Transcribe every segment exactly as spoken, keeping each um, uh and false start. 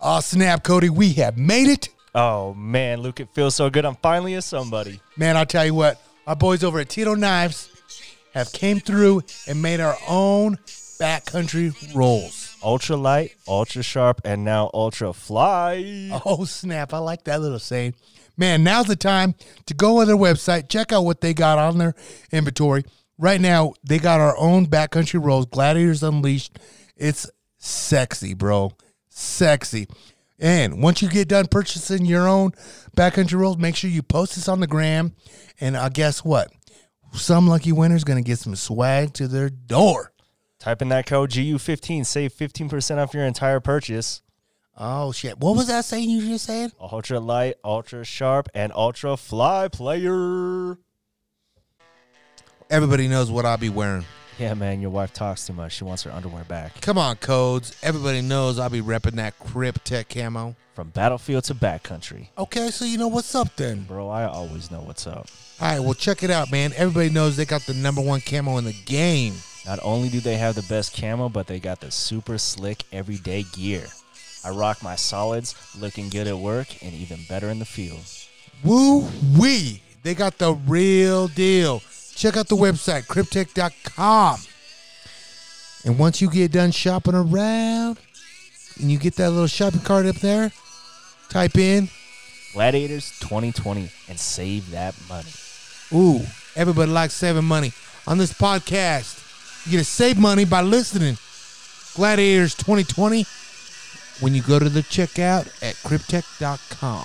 Oh, snap, Cody. We have made it. Oh, man, Luke, it feels so good. I'm finally a somebody. Man, I'll tell you what. Our boys over at Tito Knives have came through and made our own backcountry rolls. Ultra light, ultra sharp, and now ultra fly. Oh, snap. I like that little saying. Man, now's the time to go on their website, check out what they got on their inventory. Right now, they got our own backcountry rolls, Gladiators Unleashed. It's sexy, bro. Sexy. And once you get done purchasing your own backcountry rolls, make sure you post this on the gram. And uh, guess what? Some lucky winner's going to get some swag to their door. Type in that code G U fifteen. Save fifteen percent off your entire purchase. Oh, shit. What was that saying you just said? Ultra light, ultra sharp, and ultra fly player. Everybody knows what I'll be wearing. Yeah, man, your wife talks too much. She wants her underwear back. Come on, Codes. Everybody knows I'll be repping that Cryptek camo. From battlefield to backcountry. Okay, so you know what's up then. Bro, I always know what's up. All right, well, check it out, man. Everybody knows they got the number one camo in the game. Not only do they have the best camo, but they got the super slick everyday gear. I rock my solids, looking good at work, and even better in the field. Woo-wee. They got the real deal. Check out the website, cryptek dot com. And once you get done shopping around, and you get that little shopping cart up there, type in Gladiators twenty twenty and save that money. Ooh, everybody likes saving money. On this podcast, you get to save money by listening. Gladiators twenty twenty when you go to the checkout at cryptek dot com.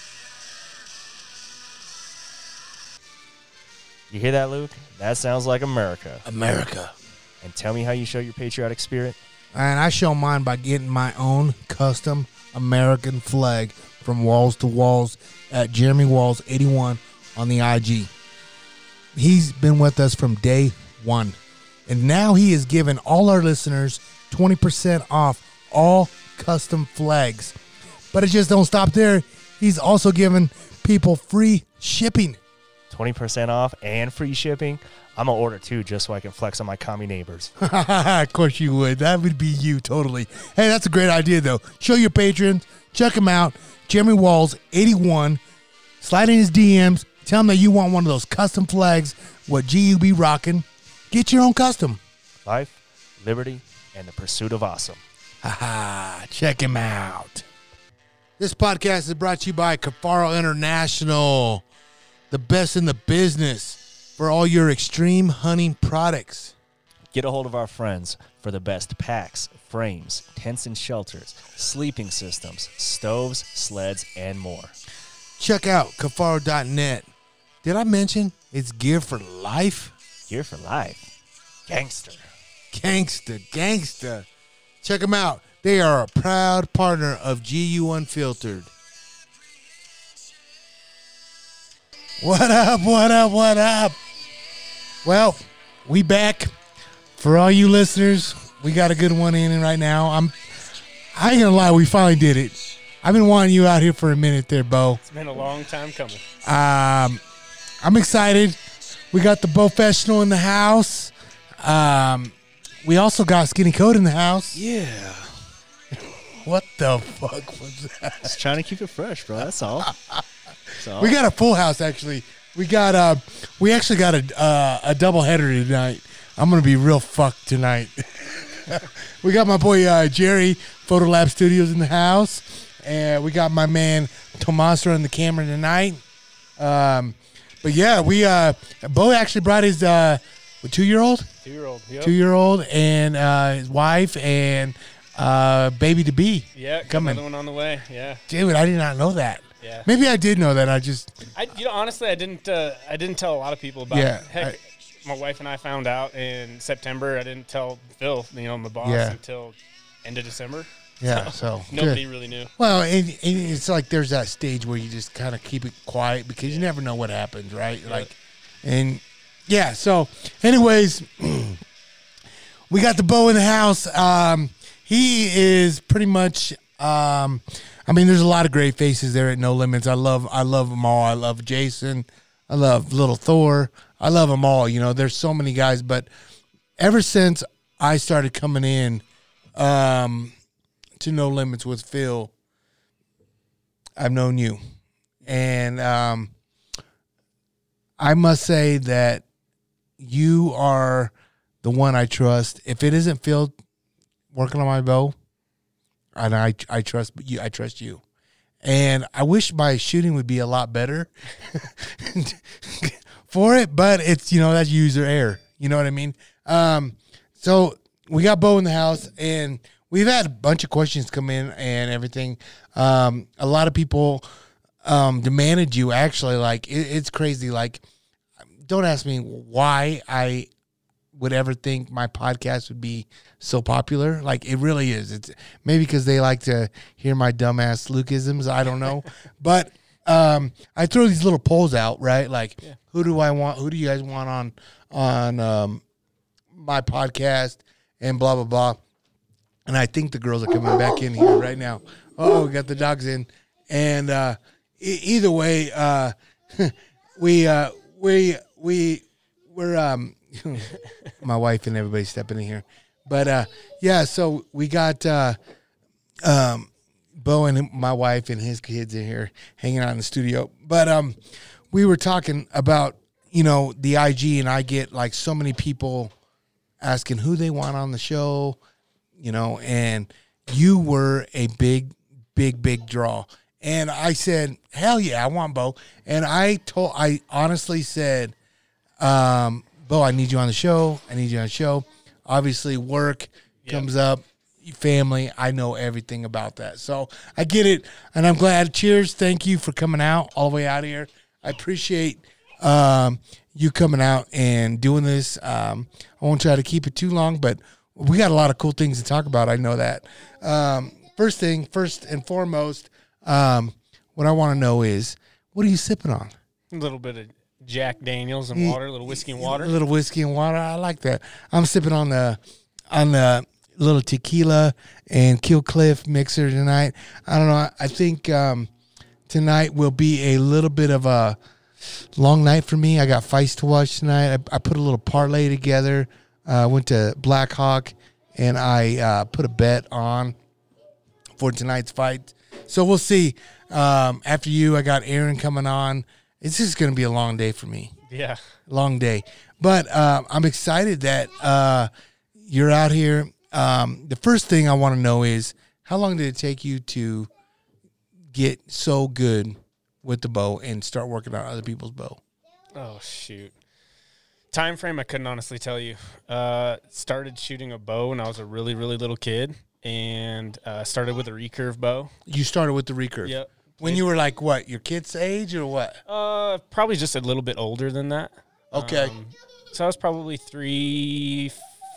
You hear that, Luke? That sounds like America. America. And tell me how you show your patriotic spirit. And I show mine by getting my own custom American flag from Walls to Walls at Jeremy Walls eighty-one on the I G. He's been with us from day one. And now he is giving all our listeners twenty percent off all custom flags. But it just don't stop there. He's also giving people free shipping. twenty percent off and free shipping. I'm going to order two just so I can flex on my commie neighbors. Of course you would. That would be you totally. Hey, that's a great idea, though. Show your patrons. Check him out. Jeremy Walls, eighty-one. Slide in his D Ms. Tell him that you want one of those custom flags, what G U be rocking. Get your own custom. Life, liberty, and the pursuit of awesome. Haha, check him out. This podcast is brought to you by Kifaru International, the best in the business for all your extreme hunting products. Get a hold of our friends for the best packs, frames, tents and shelters, sleeping systems, stoves, sleds, and more. Check out Kifaru dot net. Did I mention it's gear for life? Gear for life. Gangster. Gangsta, gangsta. Check them out. They are a proud partner of G U Unfiltered. What up, what up, what up? Well, we back. For all you listeners, we got a good one in right now. I'm, I ain't gonna lie, we finally did it. I've been wanting you out here for a minute there, Bo. It's been a long time coming. Um, I'm excited. We got the Bofessional in the house. Um, we also got Skinny Code in the house. Yeah. What the fuck was that? Just trying to keep it fresh, bro. That's all. That's all. We got a full house, actually. We got uh, we actually got a uh, a double header tonight. I'm gonna be real fucked tonight. We got my boy uh, Jerry, Photolab Studios in the house, and we got my man Tomaso on the camera tonight. Um, but yeah, we uh, Bo actually brought his uh, two year old, two year old, yep. two year old, and uh, his wife and uh, baby to be. Yeah, coming. Another one on the way. Yeah, dude, I did not know that. Yeah, maybe I did know that. I just, I you know honestly, I didn't. Uh, I didn't tell a lot of people about yeah, it. Heck, I, my wife and I found out in September. I didn't tell Phil, you know, my boss, Yeah. until end of December. yeah. So, Nobody good. really knew. Well, and, and it's like there's that stage where you just kind of keep it quiet because you never know what happens, right? Yep. Like, and yeah. So, anyways, we got the Bo in the house. Um, he is pretty much. Um, I mean, there's a lot of great faces there at No Limits. I love, I love them all. I love Jason. I love Little Thor. I love them all. You know, there's so many guys, but ever since I started coming in um, to No Limits with Phil, I've known you. And um, I must say that you are the one I trust. If it isn't Phil working on my bow, and I I trust you, I trust you. And I wish my shooting would be a lot better for it, but it's, you know, that's user error. You know what I mean? Um, so we got Bo in the house, and we've had a bunch of questions come in and everything. Um, a lot of people um, demanded you, actually. Like, it, it's crazy. Like, don't ask me why I would ever think my podcast would be so popular. Like, it really is. It's maybe because they like to hear my dumbass Lukeisms. I don't know. But um, I throw these little polls out, right? Like, yeah. who do I want? Who do you guys want on on um, my podcast and blah, blah, blah. And I think the girls are coming back in here right now. Oh, we got the dogs in. And uh, e- either way, uh, we, uh, we, we, we're, um, my wife and everybody stepping in here. But, uh, yeah, so we got uh, um, Bo and my wife and his kids in here hanging out in the studio. But um, we were talking about, you know, the I G, and I get, like, so many people asking who they want on the show, you know, and you were a big, big, big draw. And I said, hell yeah, I want Bo. And I told, I honestly said, um, Bo, I need you on the show. I need you on the show. Obviously, work yep. comes up, family. I know everything about that. So I get it, and I'm glad. Cheers. Thank you for coming out all the way out here. I appreciate um, you coming out and doing this. Um, I won't try to keep it too long, but we got a lot of cool things to talk about. I know that. Um, first thing, first and foremost, um, what I want to know is, what are you sipping on? A little bit of Jack Daniels and water, a little whiskey and water. A little whiskey and water. I like that. I'm sipping on the on the little tequila and Kill Cliff mixer tonight. I don't know. I think um, tonight will be a little bit of a long night for me. I got fights to watch tonight. I, I put a little parlay together. I uh, went to Black Hawk, and I uh, put a bet on for tonight's fight. So we'll see. Um, after you, I got Aaron coming on. It's just going to be a long day for me. Yeah. Long day. But uh, I'm excited that uh, you're out here. Um, the first thing I want to know is, how long did it take you to get so good with the bow and start working on other people's bow? Oh, shoot. Time frame, I couldn't honestly tell you. Uh, started shooting a bow when I was a really, really little kid, and uh, started with a recurve bow. You started with the recurve? Yep. When you were like, what, your kid's age or what? Uh, probably just a little bit older than that. Okay. Um, so I was probably three,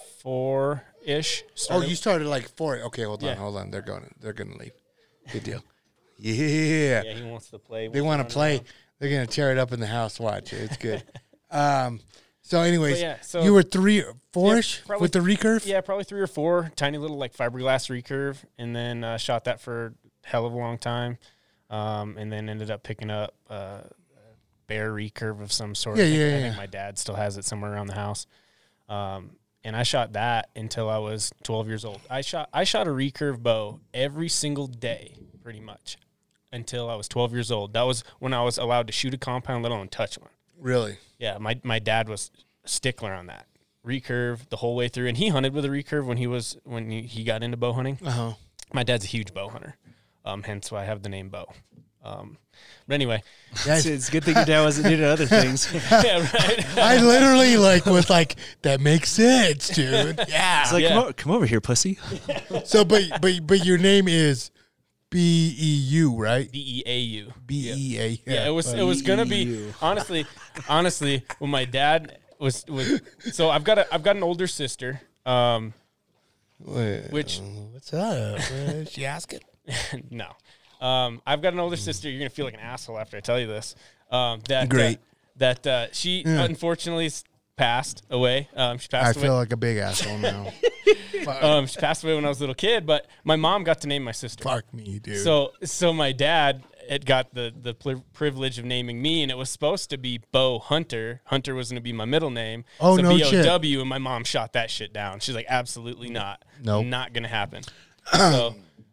four-ish. Oh, you started like four. Okay, hold on, yeah. hold on. They're going. They're going to leave. Good deal. Yeah. Yeah, he wants to play. They want to play. Around. They're going to tear it up in the house. Watch it. It's good. um. So, anyways, yeah, so, you were three, four-ish yeah, with the recurve? Yeah, probably three or four. Tiny little like fiberglass recurve, and then uh, shot that for a hell of a long time. Um, and then ended up picking up uh, a bear recurve of some sort. Yeah, I think, yeah, I yeah. think my dad still has it somewhere around the house. Um, and I shot that until I was twelve years old. I shot I shot a recurve bow every single day, pretty much, until I was twelve years old. That was when I was allowed to shoot a compound, let alone touch one. Really? Yeah, my my dad was a stickler on that. Recurve the whole way through, and he hunted with a recurve when he was when he, he got into bow hunting. Uh-huh. My dad's a huge bow hunter. Um, hence why I have the name Bo. Um, but anyway, it's, it's a good thing your dad wasn't doing other things. Yeah, right. I literally like was like, that makes sense, dude. Yeah. It's like, Yeah. come, over, come over here, pussy. So, but but but your name is B E U, right? B E A U. B E A. Yeah, it was it was gonna be honestly, honestly when my dad was was so I've got a I've got an older sister. Um, Well, which what's up? Uh, she asking? no, um, I've got an older sister. You're gonna feel like an asshole after I tell you this. Um, that Great. Uh, that uh, she Yeah. unfortunately s- passed away. Um, she passed I away. feel like a big asshole now. Um, she passed away when I was a little kid, but my mom got to name my sister. Fuck me, dude. So, so my dad had got the the pri- privilege of naming me, and it was supposed to be Bo Hunter. Hunter was going to be my middle name. Oh, so no B O W, shit. and my mom shot that shit down. She's like, absolutely not. Nope. Not going to happen. So,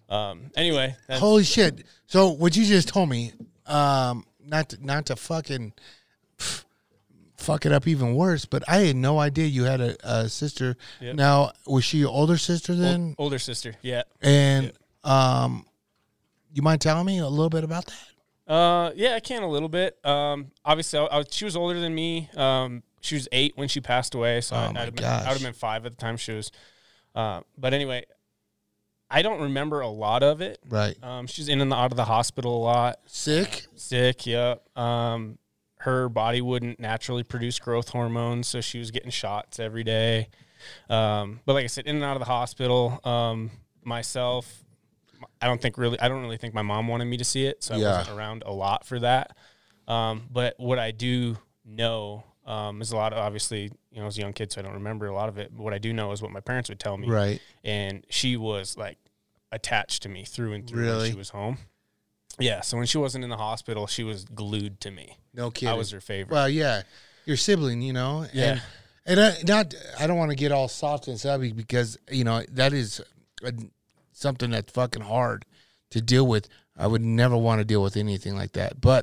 Um, anyway, that's, Holy shit! So what you just told me, um, not to, not to fucking pff, fuck it up even worse, but I had no idea you had a, a sister. Yep. Now, was she your older sister then? Old, older sister, yeah. And Yep. um, you mind telling me a little bit about that? Uh, yeah, I can a little bit. Um, obviously, I, I, she was older than me. Um, she was eight when she passed away, so Oh, I, my I'd have been, gosh. I would have been five at the time she was. Uh, but anyway, I don't remember a lot of it. Right. Um, she's in and out of the hospital a lot. Sick. Sick, yep. Um, her body wouldn't naturally produce growth hormones, so she was getting shots every day. Um, but like I said, in and out of the hospital. Um, myself, I don't think really, I don't really think my mom wanted me to see it, so I Yeah. wasn't around a lot for that. Um, but what I do know um, is a lot of, obviously, you know, as a young kid, so I don't remember a lot of it. But what I do know is what my parents would tell me. Right. And she was like attached to me through and through Really? when she was home. Yeah, so when she wasn't in the hospital, she was glued to me. No kidding. I was her favorite. Well, yeah, your sibling, you know. Yeah. And, and I, not, I don't want to get all soft and savvy because you know that is a, something that's fucking hard to deal with. I would never want to deal with anything like that. But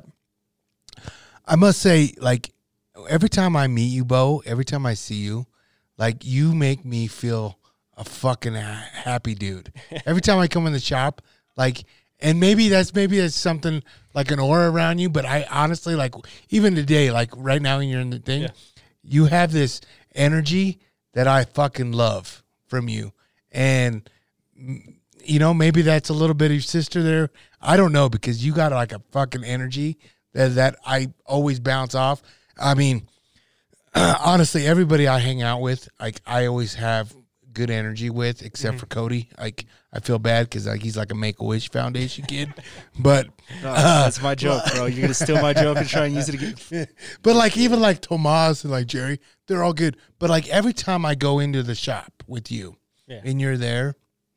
I must say, like, every time I meet you, Bo, every time I see you, like, you make me feel a fucking ha- happy dude. Every time I come in the shop, like, and maybe that's maybe that's something like an aura around you, but I honestly, like, even today, like right now when you're in the thing, Yeah. you have this energy that I fucking love from you. And, mm, you know, maybe that's a little bit of your sister there. I don't know, because you got like a fucking energy that, that I always bounce off. I mean, honestly, everybody I hang out with, like, I always have good energy with, except Mm-hmm. for Cody. Like, I feel bad because like he's like a Make-A-Wish Foundation kid, but No, that's my joke, bro. You're gonna steal my joke and try and use it again. but like even like Tomas and like Jerry, they're all good. But like every time I go into the shop with you, Yeah. and you're there,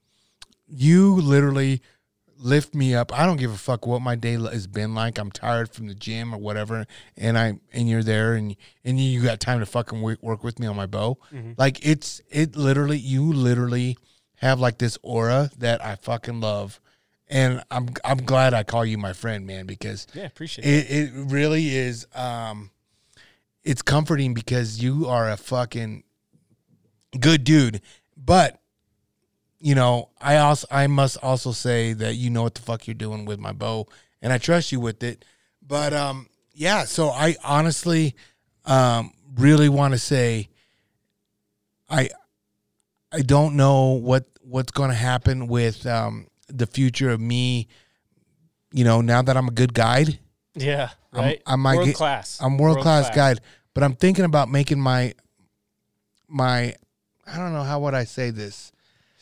you literally lift me up. I don't give a fuck what my day has been like. I'm tired from the gym or whatever, and I and you're there, and and you got time to fucking work, work with me on my bow. Mm-hmm. Like it's it literally you literally have like this aura that I fucking love, and I'm I'm glad I call you my friend, man, because Yeah, appreciate it. it it really is. Um, it's comforting because you are a fucking good dude, but. You know, I also I must also say that you know what the fuck you're doing with my bow, and I trust you with it. But um, yeah. So I honestly, um, really want to say, I, I don't know what what's going to happen with um the future of me. You know, now that I'm a good guide, Yeah, I'm- right. I might world get- class. I'm world class guide. But I'm thinking about making my my I don't know how would I say this.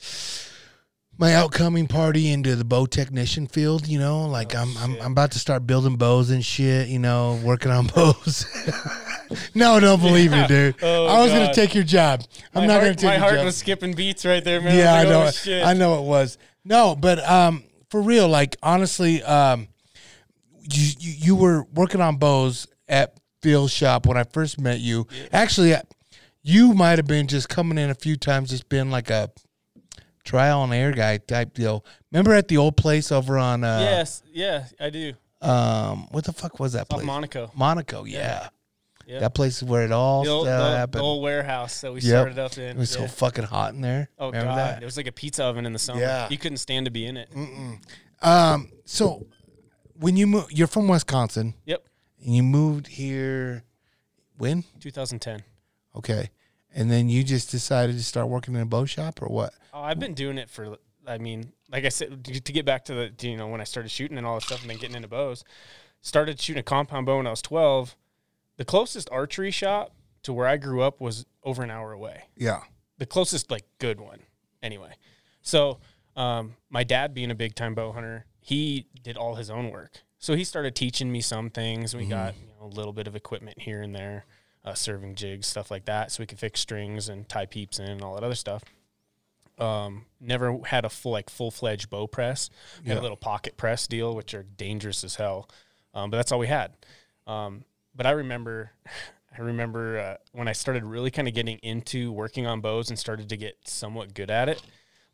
My outcoming party into the bow technician field, you know, like Oh, I'm, I'm shit. I'm about to start building bows and shit, you know, working on bows. No, don't believe Yeah. me, dude. Oh, I was gonna God. take your job. I'm My not heart, gonna take my your heart job. was skipping beats right there, man. Yeah, I was know. like, oh, it. shit. I know it was. No, but um, for real, like honestly, um, you, you you were working on bows at Phil's shop when I first met you. Actually, you might have been just coming in a few times, just been like a trial and error guy type deal. Remember at the old place over on uh, Yes, yeah, I do. um, what the fuck was that Off place? Monaco. Monaco, yeah. Yeah. That place is where it all The old, uh, the, happened. the old warehouse that we Yep. started up in. It was yeah. so fucking hot in there. Oh Remember god, that? it was like a pizza oven in the summer. Yeah. You couldn't stand to be in it. Um, so when you move, you're from Wisconsin, Yep, and you moved here when? twenty ten. Okay, and then you just decided to start working in a bow shop, or what? Oh, I've been doing it for. I mean, like I said, to to get back to the, to, you know, when I started shooting and all that stuff, and then getting into bows. Started shooting a compound bow when I was twelve. The closest archery shop to where I grew up was over an hour away. Yeah, The closest, like, good one, anyway. So, um, my dad being a big time bow hunter, he did all his own work. So he started teaching me some things. We got, you know, a little bit of equipment here and there, uh, serving jigs, stuff like that, so we could fix strings and tie peeps in and all that other stuff. Um, never had a full, like, full fledged bow press. We had Yeah. a little pocket press deal, which are dangerous as hell. Um, but that's all we had. Um, but I remember, I remember uh, when I started really kind of getting into working on bows and started to get somewhat good at it.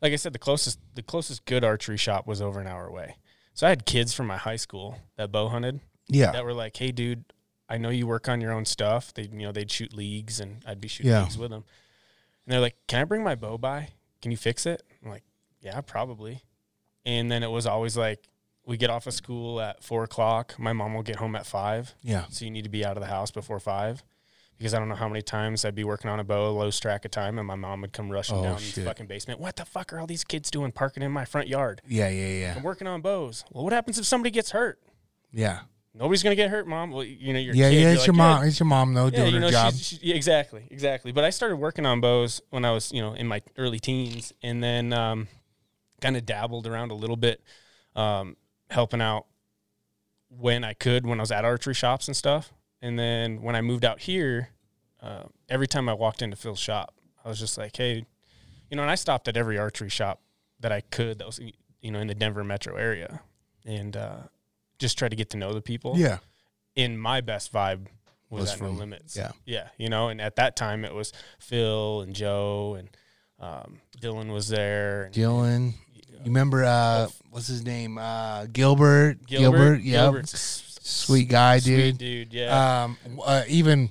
like I said, the closest the closest good archery shop was over an hour away. So I had kids from my high school that bow hunted. Yeah. That were like, hey, dude, I know you work on your own stuff. They, you know, they'd shoot leagues, and I'd be shooting Yeah. leagues with them. And they're like, can I bring my bow by? Can you fix it? I'm like, yeah, probably. And then it was always like, we get off of school at four o'clock. My mom will get home at five. Yeah. So you need to be out of the house before five. Because I don't know how many times I'd be working on a bow, low track of time, and my mom would come rushing Oh, down shit. in the fucking basement. What the fuck are all these kids doing parking in my front yard? Yeah, yeah, yeah. I'm working on bows. Well, what happens if somebody gets hurt? Yeah. Nobody's going to get hurt, Mom. Well, you know, you're a Yeah, kid. yeah, You're it's like, your "Yeah, mom. It's your mom, though, yeah, doing you know, her job. she's, she, yeah, exactly, exactly. But I started working on bows when I was, you know, in my early teens, and then um, kind of dabbled around a little bit, um, helping out when I could when I was at archery shops and stuff. And then when I moved out here, uh, every time I walked into Phil's shop, I was just like, hey, you know, and I stopped at every archery shop that I could that was, you know, in the Denver metro area, and uh, just try to get to know the people. Yeah. In my best vibe was, Was at No from- Limits. yeah. Yeah. You know, and at that time it was Phil and Joe and um, Dylan was there. And, Dylan. You remember, uh, what's his name? Uh, Gilbert. Gilbert. Yeah. Gilbert's a s- Sweet guy, sweet dude. dude. Yeah. Um, uh, even,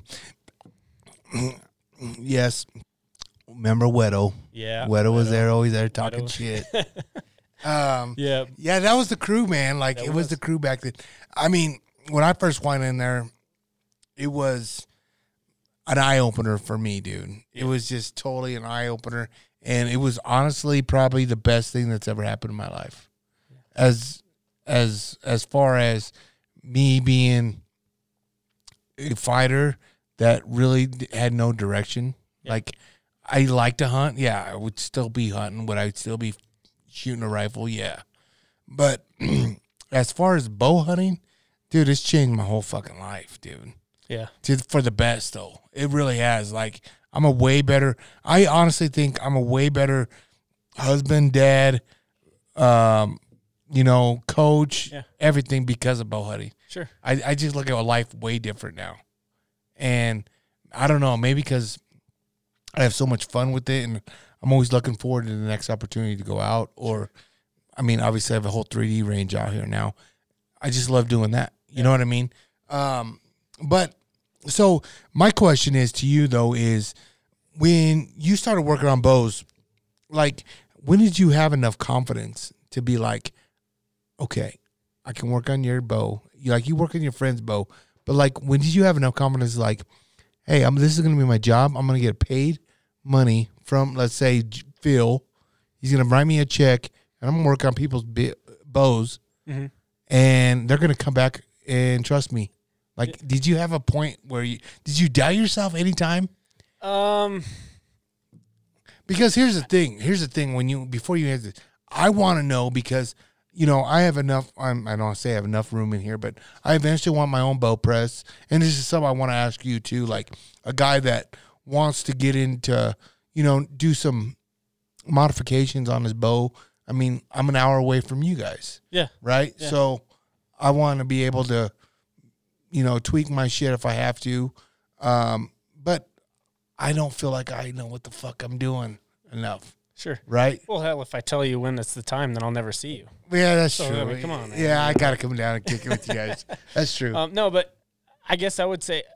yes. Remember Wedo? yeah. Wedo was Wedo. there, always there talking Wedo. shit. Um, Yeah. yeah, that was the crew, man. Like, That it was was. the crew back then. I mean, when I first went in there, it was an eye opener for me, dude. It was just totally an eye opener, and it was honestly probably the best thing that's ever happened in my life. As as as far as me being a fighter that really d- had no direction, Yeah. like I like to hunt. Yeah, I would still be hunting. Would I still be shooting a rifle? Yeah, but as far as bow hunting, dude, it's changed my whole fucking life, dude. Yeah. To, for the best, though. It really has. Like, I'm a way better, I honestly think I'm a way better husband, dad, um, you know, coach, Yeah. everything because of bow hunting. Sure. I, I just look at life way different now. And I don't know, maybe because I have so much fun with it, and I'm always looking forward to the next opportunity to go out. Or, I mean, obviously I have a whole three D range out here now. I just love doing that. You Yeah. know what I mean? Um, but so my question is to you though is when you started working on bows, like when did you have enough confidence to be like, okay, I can work on your bow. You like you work on your friend's bow, but like when did you have enough confidence like, hey, I'm this is gonna be my job. I'm gonna get paid money from let's say J- Phil. He's gonna write me a check, and I'm gonna work on people's bi- bows, Mhm. and they're gonna come back and trust me. Like, did you have a point where you did you doubt yourself anytime? Um, Because here's the thing. Here's the thing. When you before you answer, this, I want to know because you know I have enough. I'm, I don't want to say I have enough room in here, but I eventually want my own bow press, and this is something I want to ask you too. Like a guy that wants to get into, you know, do some modifications on his bow. I mean, I'm an hour away from you guys, yeah. right? Yeah. So I want to be able to, you know, tweak my shit if I have to. Um, but I don't feel like I know what the fuck I'm doing enough, Sure. right? Well, hell, if I tell you when it's the time, then I'll never see you. Yeah, that's So, true. I mean, come on, man. Yeah, I got to come down and kick it with you guys. That's true. Um, no, but I guess I would say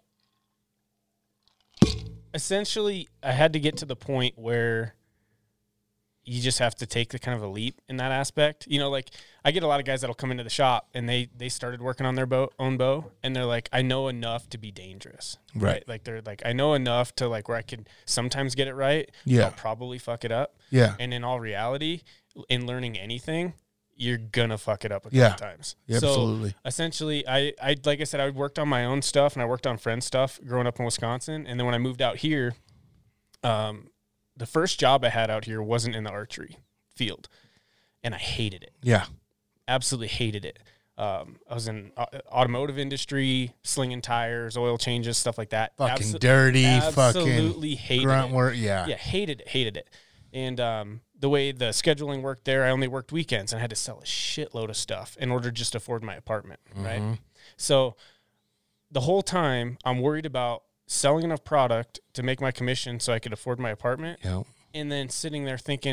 essentially I had to get to the point where you just have to take the kind of a leap in that aspect. You know, like I get a lot of guys that'll come into the shop and they they started working on their bow, own bow, and they're like, I know enough to be dangerous. Right. Like they're like, I know enough to like where I can sometimes get it right. but Yeah. I'll probably fuck it up. Yeah. And in all reality, in learning anything, you're gonna fuck it up a couple Yeah. times. Yeah, So, absolutely. essentially, I, I like I said, I worked on my own stuff and I worked on friends' stuff growing up in Wisconsin. And then when I moved out here, um, the first job I had out here wasn't in the archery field, and I hated it. Yeah. Absolutely hated it. Um, I was in uh, automotive industry, slinging tires, oil changes, stuff like that. Fucking Abso- dirty, absolutely fucking hated grunt it. work. Yeah. Yeah, hated it, hated it. And um, the way the scheduling worked there, I only worked weekends and I had to sell a shitload of stuff in order to just afford my apartment, right? Mhm. So the whole time I'm worried about selling enough product to make my commission so I could afford my apartment, Yeah. and then sitting there thinking,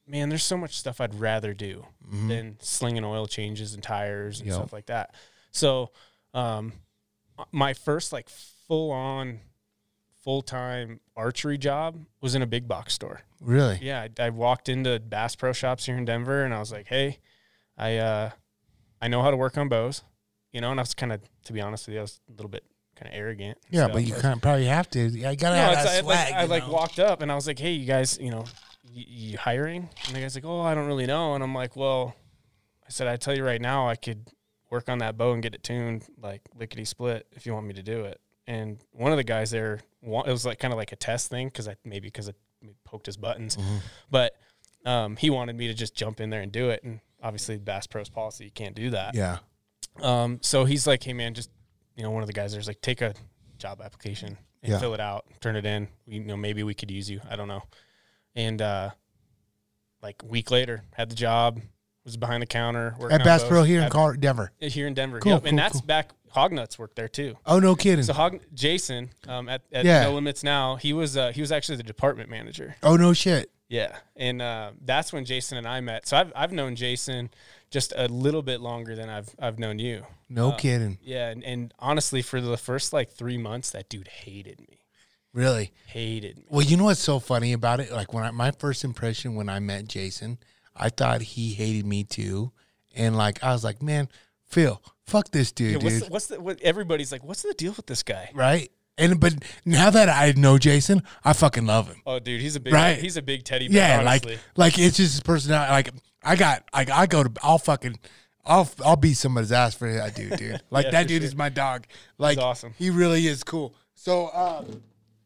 man, there's so much stuff I'd rather do Mhm. than slinging oil changes and tires and Yep. stuff like that. So, um, my first like full on, full time archery job was in a big box store. Really? Yeah, I, I walked into Bass Pro Shops here in Denver, and I was like, "Hey, I uh, I know how to work on bows," you know. And I was kind of, to be honest with you, I was a little bit kind of arrogant. Yeah, So but you I was- kind of probably have to. You gotta no, have it's, that I, swag. like, I you like know? walked up and I was like, "Hey, you guys, you know, you, you hiring?" And the guy's like, "Oh, I don't really know." And I'm like, "Well," I said, "I tell you right now, I could work on that bow and get it tuned like lickety split if you want me to do it." And one of the guys there, wa- it was like kind of like a test thing because I maybe because I poked his buttons, Mm-hmm. but um, he wanted me to just jump in there and do it. And obviously, Bass Pro's policy, you can't do that. Yeah. Um, so he's like, "Hey, man, just you know, one of the guys there's like, take a job application and Yeah. fill it out, turn it in. We, you know, maybe we could use you. I don't know." And uh, like a week later, had the job, was behind the counter working At on Bass bows. Pro here in At- Col- Denver. here in Denver. Cool, Yep. cool, and that's cool. back. Hognuts worked there too. Oh, no kidding. So Hog, Jason um, at, at Yeah. No Limits Now, he was uh, he was actually the department manager. oh, no shit. Yeah, and uh, that's when Jason and I met. So I've I've known Jason just a little bit longer than I've I've known you. No Uh, kidding. Yeah, and, and honestly, for the first like three months, that dude hated me. Really. Hated me. Well, you know what's so funny about it? Like when I, my first impression when I met Jason, I thought he hated me too, and like I was like, man, Phil, fuck this dude, Yeah, what's dude. the, what's the what, everybody's like? What's the deal with this guy? Right? And but now that I know Jason, I fucking love him. Oh, dude, he's a big Right. he's a big teddy bear. Yeah, honestly. like like it's just his personality. Like I got like I go to I'll fucking I'll I'll beat somebody's ass for that dude, dude. Like Yeah, that for dude sure. is my dog. Like awesome. He really is cool. So um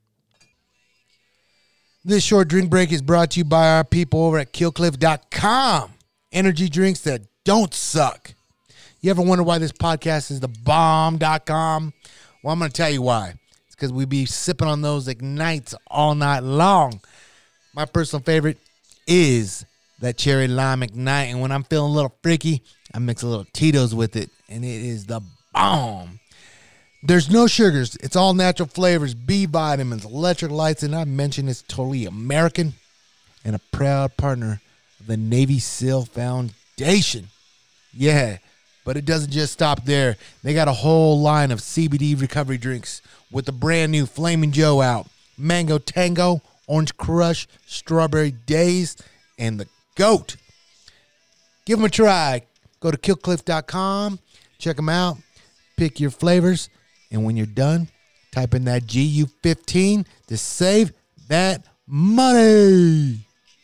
this short drink break is brought to you by our people over at kill cliff dot com. Energy drinks that don't suck. You ever wonder why this podcast is the bomb dot com? Well, I'm going to tell you why. It's because we be sipping on those Ignites all night long. My personal favorite is that cherry lime Ignite. And when I'm feeling a little freaky, I mix a little Tito's with it. And it is the bomb. There's no sugars. It's all natural flavors, B vitamins, electrolytes, and I mentioned it's totally American and a proud partner of the Navy SEAL Foundation. Yeah, but it doesn't just stop there. They got a whole line of C B D recovery drinks with the brand new Flaming Joe out, Mango Tango, Orange Crush, Strawberry Daze, and the GOAT. Give them a try. Go to kill cliff dot com, check them out, pick your flavors, and when you're done, type in that G U fifteen to save that money.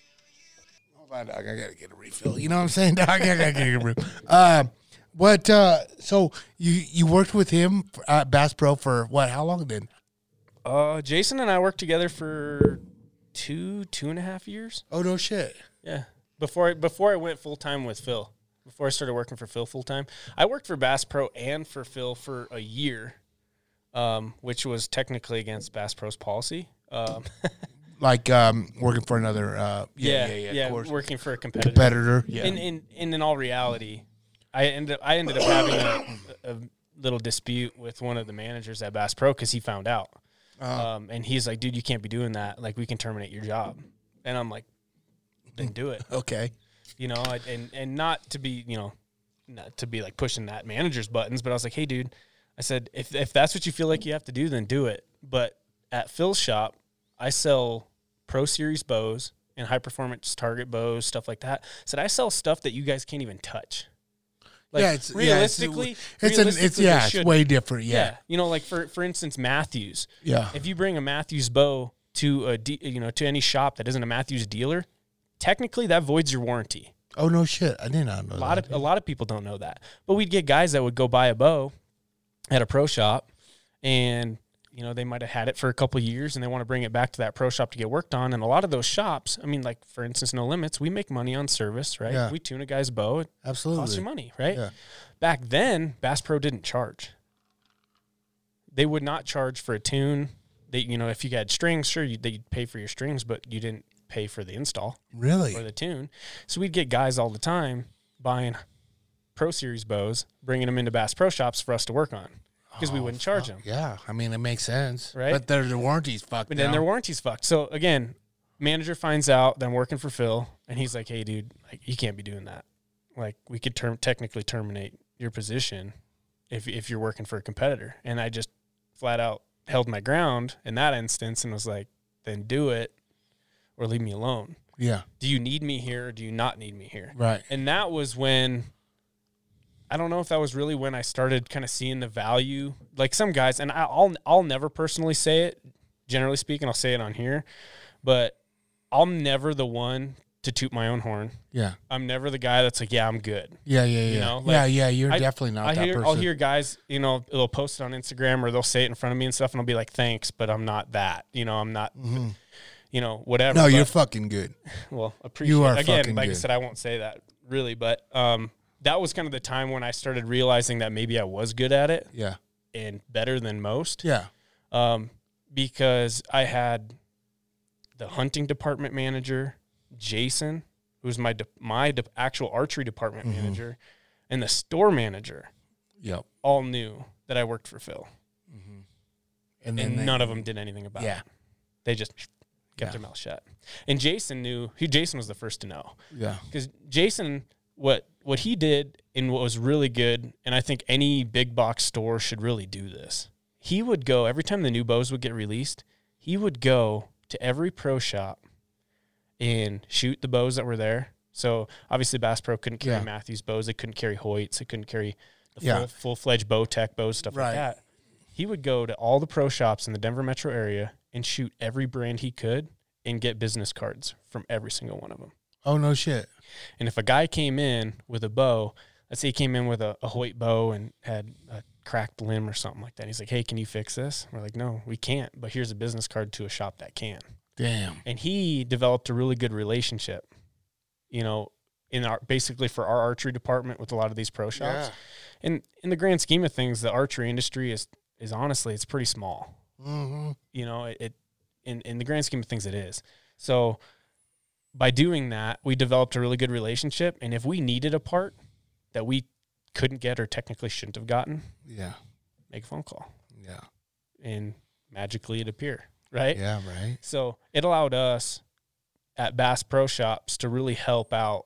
Hold on, dog. I gotta get a refill. You know what I'm saying, dog? I gotta get a refill. Uh, what? Uh, so you you worked with him at Bass Pro for what? How long then? Uh, Jason and I worked together for two two and a half years. Oh no shit. Yeah, before I, before I went full time with Phil. Before I started working for Phil full time, I worked for Bass Pro and for Phil for a year, um, which was technically against Bass Pro's policy. Um, Like um, working for another. Uh, yeah, yeah, yeah, yeah, yeah, of course. working for a competitor. Competitor. Yeah. And, and, and in all reality, I ended I ended up having a, a little dispute with one of the managers at Bass Pro because he found out, Uh-huh. um, and he's like, "Dude, you can't be doing that. Like, we can terminate your job." And I'm like, "Then do it." Okay. You know, and and not to be, you know, not to be like pushing that manager's buttons, but I was like, "Hey, dude," I said, "if if that's what you feel like you have to do, then do it." But at Phil's shop, I sell Pro Series bows and high performance target bows, stuff like that. I said I sell stuff that you guys can't even touch. Like, yeah, it's realistically, yeah, it's, it's, an, it's realistically, yeah, they it's should. way different. Yeah. Yeah, You know, like for for instance, Matthews. yeah. If you bring a Matthews bow to a de- you know to any shop that isn't a Matthews dealer, technically that voids your warranty. Oh no shit! I did not know A lot that. of a lot of people don't know that. But we'd get guys that would go buy a bow at a pro shop, and you know they might have had it for a couple of years, and they want to bring it back to that pro shop to get worked on. And a lot of those shops, I mean, like for instance, No Limits, we make money on service, right? Yeah. We tune a guy's bow, it Absolutely. costs you money, right? Yeah. Back then, Bass Pro didn't charge. They would not charge for a tune. They, you know, if you had strings, sure, you, they'd pay for your strings, but you didn't pay for the install Really? or the tune. So we'd get guys all the time buying Pro Series bows, bringing them into Bass Pro shops for us to work on because we Oh, wouldn't charge fuck. them. Yeah, I mean it makes sense, Right? But their the warranty's fucked. But then now. their warranty's fucked. So again, manager finds out that I'm working for Phil, and he's like, "Hey, dude, like you can't be doing that. Like we could term technically terminate your position if if you're working for a competitor." And I just flat out held my ground in that instance and was like, "Then do it, or leave me alone. Yeah. Do you need me here, or do you not need me here?" Right. And that was when, I don't know if that was really when I started kind of seeing the value. Like some guys, and I'll I'll never personally say it. Generally speaking, I'll say it on here, but I'm never the one to toot my own horn. Yeah. I'm never the guy that's like, "Yeah, I'm good." Yeah, yeah, yeah. You know, yeah, like, yeah, you're I- definitely not I that hear, person. I'll hear guys, you know, they'll post it on Instagram or they'll say it in front of me and stuff, and I'll be like, "Thanks, but I'm not that." You know, I'm not, Mhm. you know, whatever. No, but, you're fucking good. well, appreciate You are again, fucking like I good. said, I won't say that really, but um, that was kind of the time when I started realizing that maybe I was good at it Yeah. and better than most. Yeah. Um, because I had the hunting department manager, Jason, who's my de- my de- actual archery department Mhm. manager, and the store manager Yep. all knew that I worked for Phil, And and they- none of them did anything about Yeah. it. They just kept Yeah. their mouth shut. And Jason knew. He Jason was the first to know. Yeah. Because Jason, what what he did and what was really good, and I think any big box store should really do this. He would go every time the new bows would get released. He would go to every pro shop and shoot the bows that were there. So obviously, Bass Pro couldn't carry Yeah. Matthews bows. They couldn't carry Hoyts. They couldn't carry the Yeah. full full fledged Bowtech bows, stuff Right. like that. He would go to all the pro shops in the Denver metro area and shoot every brand he could and get business cards from every single one of them. Oh, no shit. And if a guy came in with a bow, let's say he came in with a, a Hoyt bow and had a cracked limb or something like that. He's like, "Hey, can you fix this?" We're like, "No, we can't, but here's a business card to a shop that can." Damn. And he developed a really good relationship, you know, in our basically for our archery department with a lot of these pro shops. And in the grand scheme of things, the archery industry is is honestly, it's pretty small. Mm-hmm. You know, it, it in in the grand scheme of things, it is. So by doing that, we developed a really good relationship. And if we needed a part that we couldn't get or technically shouldn't have gotten, Yeah. make a phone call Yeah. and magically it'd appear, right? Yeah, right. So it allowed us at Bass Pro Shops to really help out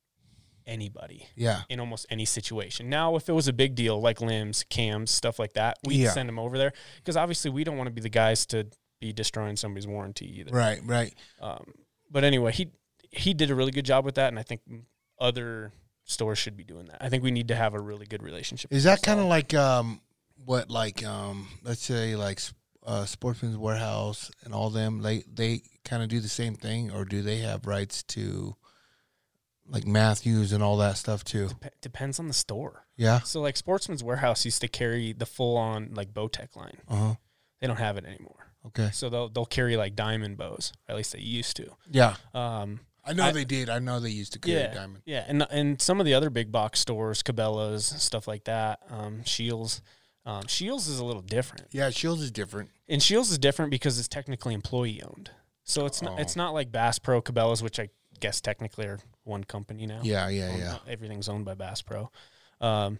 anybody Yeah. in almost any situation. Now, if it was a big deal like limbs, cams, stuff like that, we'd Yeah. send them over there because obviously we don't want to be the guys to be destroying somebody's warranty either. Right, right. Um, but anyway, he he did a really good job with that, and I think other stores should be doing that. I think we need to have a really good relationship. Is that kind of like um what like um let's say like uh Sportsman's Warehouse and all them, they they kind of do the same thing, or do they have rights to like Matthews and all that stuff too? Dep- depends on the store. Yeah. So like Sportsman's Warehouse used to carry the full on like Bowtech line. Uh-huh. They don't have it anymore. Okay. So they'll they'll carry like diamond bows. Or at least they used to. Yeah. Um, I know I- they did. I know they used to carry yeah, diamond. yeah, and and some of the other big box stores, Cabela's, stuff like that. Um, Shields, um, Shields is a little different, Yeah, Shields is different. and Shields is different because it's technically employee owned. So it's not Oh. it's not like Bass Pro, Cabela's, which I guess technically are one company now. Yeah, yeah, Owned- yeah. Everything's owned by Bass Pro. Um,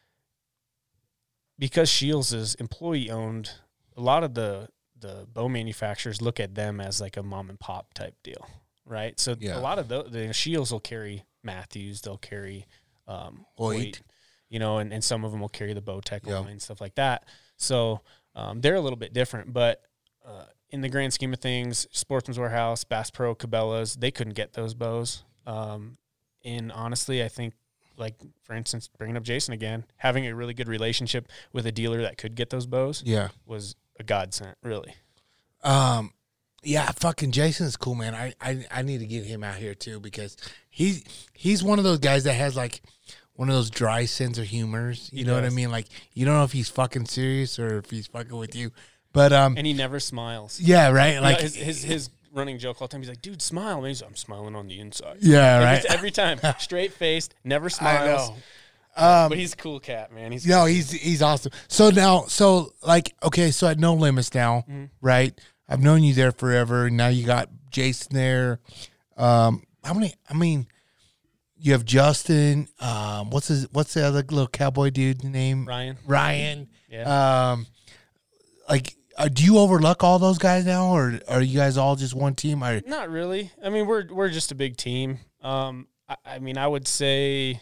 because Shields is employee owned, a lot of the the bow manufacturers look at them as like a mom and pop type deal, right? So Yeah. a lot of the, the Shields will carry Matthews, they'll carry um, Hoyt. Hoyt, you know, and, and some of them will carry the Bowtech Yeah. line, stuff like that. So um, they're a little bit different, but uh, in the grand scheme of things, Sportsman's Warehouse, Bass Pro, Cabela's, they couldn't get those bows. Um, and honestly, I think, like, for instance, bringing up Jason again, having a really good relationship with a dealer that could get those bows Yeah. was a godsend, really. Um, yeah, fucking Jason's cool, man. I, I I need to get him out here too, because he's he's one of those guys that has like one of those dry sense of humors. You He know what I does. mean? Like, you don't know if he's fucking serious or if he's fucking with you. But um, And he never smiles. yeah, right. Like Like, his, his his running joke all the time. He's like, "Dude, smile." And he's like, "I'm smiling on the inside." yeah, Every, right. every time, straight faced, never I smiles. know. Um, But he's a cool cat, man. He's No, he's he's awesome. So now, so like, okay, so at No Limits now, Mhm. right? I've known you there forever. Now you got Jason there. Um, how many? I mean, you have Justin. Um, what's his? What's the other little cowboy dude name? Ryan. Ryan. Yeah. Um, like Uh, do you overlook all those guys now, or are you guys all just one team? Or? Not really. I mean, we're we're just a big team. Um, I, I mean, I would say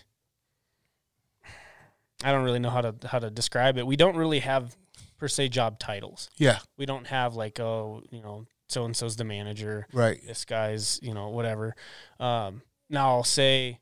I don't really know how to how to describe it. We don't really have per se job titles. Yeah. We don't have like, oh, you know, so and so's the manager. Right. This guy's, you know, whatever. Um, now I'll say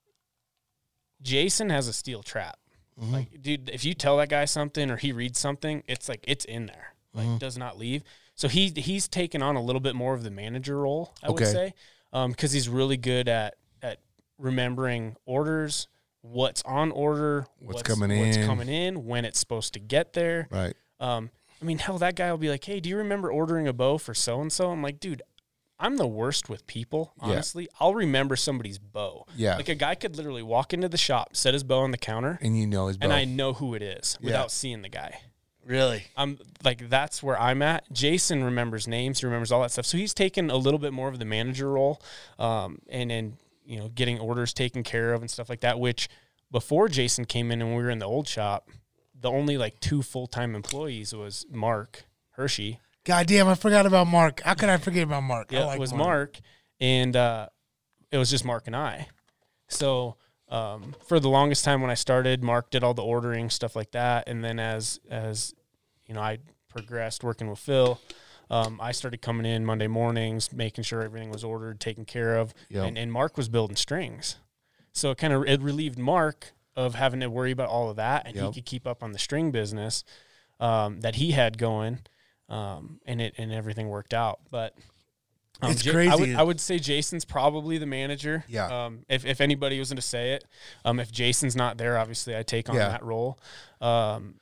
Jason has a steel trap. Mm-hmm. Like, dude, if you tell that guy something or he reads something, it's like it's in there. Like, mm-hmm. does not leave. So he he's taken on a little bit more of the manager role, I okay. would say, because um, he's really good at at remembering orders, what's on order, what's, what's coming what's in, coming in, when it's supposed to get there. Right. Um, I mean, hell, that guy will be like, "Hey, do you remember ordering a bow for so and so?" I'm like, dude, I'm the worst with people. Honestly, yeah. I'll remember somebody's bow. Yeah. Like a guy could literally walk into the shop, set his bow on the counter, and you know his bow, and I know who it is yeah. without seeing the guy. Really? I'm like, that's where I'm at. Jason remembers names, he remembers all that stuff. So he's taken a little bit more of the manager role, um, and then, you know, getting orders taken care of and stuff like that, which before Jason came in and we were in the old shop, the only like two full-time employees was Mark Hershey. God damn, I forgot about Mark. How could I forget about Mark? Yeah, like it was Mark, Mark and uh, it was just Mark and I. So Um, for the longest time when I started, Mark did all the ordering, stuff like that. And then as, as you know, I progressed working with Phil, um, I started coming in Monday mornings, making sure everything was ordered, taken care of. Yep. And, and Mark was building strings. So it kind of, it relieved Mark of having to worry about all of that. And yep. he could keep up on the string business, um, that he had going. Um, and it, and everything worked out. But Um, it's J- crazy. I would, I would say Jason's probably the manager. Yeah. Um, if, if anybody was going to say it, um, if Jason's not there, obviously I take on yeah. that role. Um,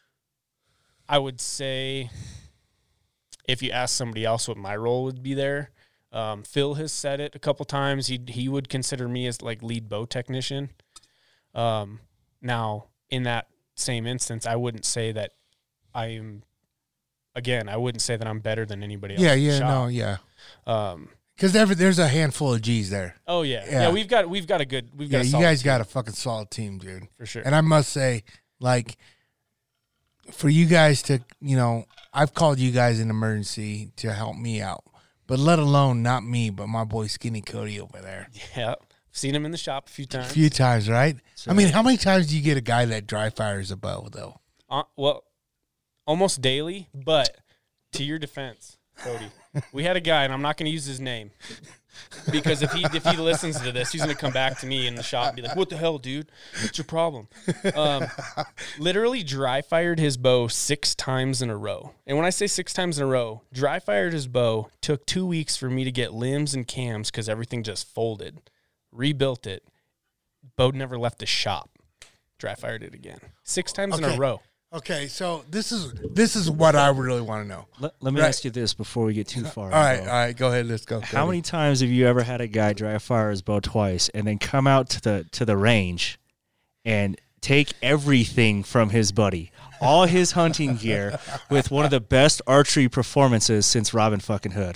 I would say if you ask somebody else what my role would be there, um, Phil has said it a couple times. He he would consider me as like lead bow technician. Um, now in that same instance, I wouldn't say that I am. Again, I wouldn't say that I'm better than anybody else. Yeah, in the yeah, shop. no, yeah. Um, because there's a handful of G's there. Oh yeah. yeah, yeah. We've got we've got a good we've got. Yeah, a you solid guys team. got a fucking solid team, dude, for sure. And I must say, like, for you guys to, you know, I've called you guys in emergency to help me out, but let alone not me, but my boy Skinny Cody over there. Yeah, seen him in the shop a few times. A few times, right? So, I mean, how many times do you get a guy that dry fires a bow though? Uh, well, almost daily, but. To your defense, Cody, we had a guy, and I'm not going to use his name because if he if he listens to this, he's going to come back to me in the shop and be like, "What the hell, dude? What's your problem?" Um, literally dry fired his bow six times in a row, and when I say six times in a row, dry fired his bow. Took two weeks for me to get limbs and cams because everything just folded. Rebuilt it. Bow never left the shop. Dry fired it again six times Okay. in a row. Okay, so this is this is what I really want to know. Let, let me Right. ask you this before we get too far. All right, bro. all right, go ahead, let's go. How many times have you ever had a guy dry fire his bow twice and then come out to the to the range and take everything from his buddy, all his hunting gear, with one of the best archery performances since Robin fucking Hood?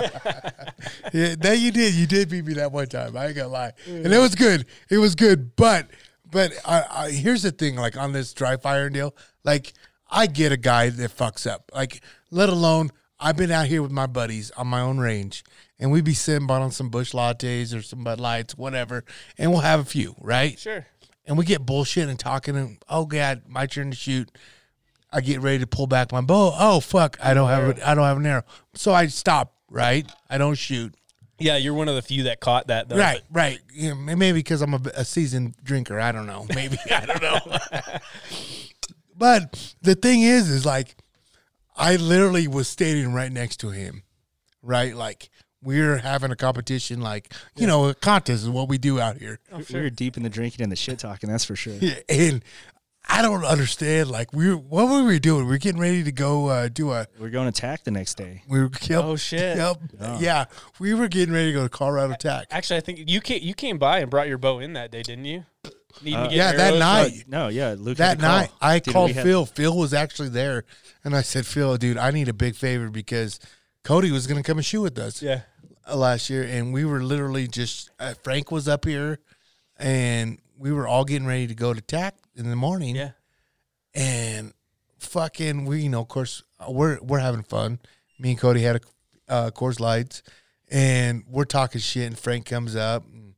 Yeah, that you did. You did beat me that one time. I ain't gonna lie, and it was good. It was good, but but I, I, here's the thing: like on this dry fire deal, like I get a guy that fucks up. Like, let alone I've been out here with my buddies on my own range, and we be sitting on some Bush Lattes or some Bud Lights, whatever, and we'll have a few, right? Sure. And we get bullshit and talking, and oh god, my turn to shoot. I get ready to pull back my bow. Oh fuck, I don't have a, I don't have an arrow, so I stop. Right, I don't shoot. Yeah, you're one of the few that caught that, though. Right, right. Yeah, maybe because I'm a, a seasoned drinker. I don't know. Maybe I don't know. But the thing is, is like, I literally was standing right next to him. Right, like we're having a competition, like you yeah. know, a contest is what we do out here. Oh, sure. We were deep in the drinking and the shit talking. That's for sure. Yeah, and I don't understand. Like we, were, what were we doing? We are getting ready to go uh, do a. We're going to TAC the next day. We were. Yep, oh shit! Yep. Oh. Yeah, we were getting ready to go to Colorado TAC. Actually, I think you came. You came by and brought your bow in that day, didn't you? Uh, to get yeah, arrows? that night. Uh, no, yeah, Luke. That night, I Dude, called had... Phil. Phil was actually there, and I said, "Phil, dude, I need a big favor because Cody was going to come and shoot with us." Yeah. Last year, and we were literally just uh, Frank was up here, and we were all getting ready to go to TAC in the morning. Yeah. And fucking, we, you know, of course, we're we're having fun. Me and Cody had a uh, Coors Lights, and we're talking shit, and Frank comes up. And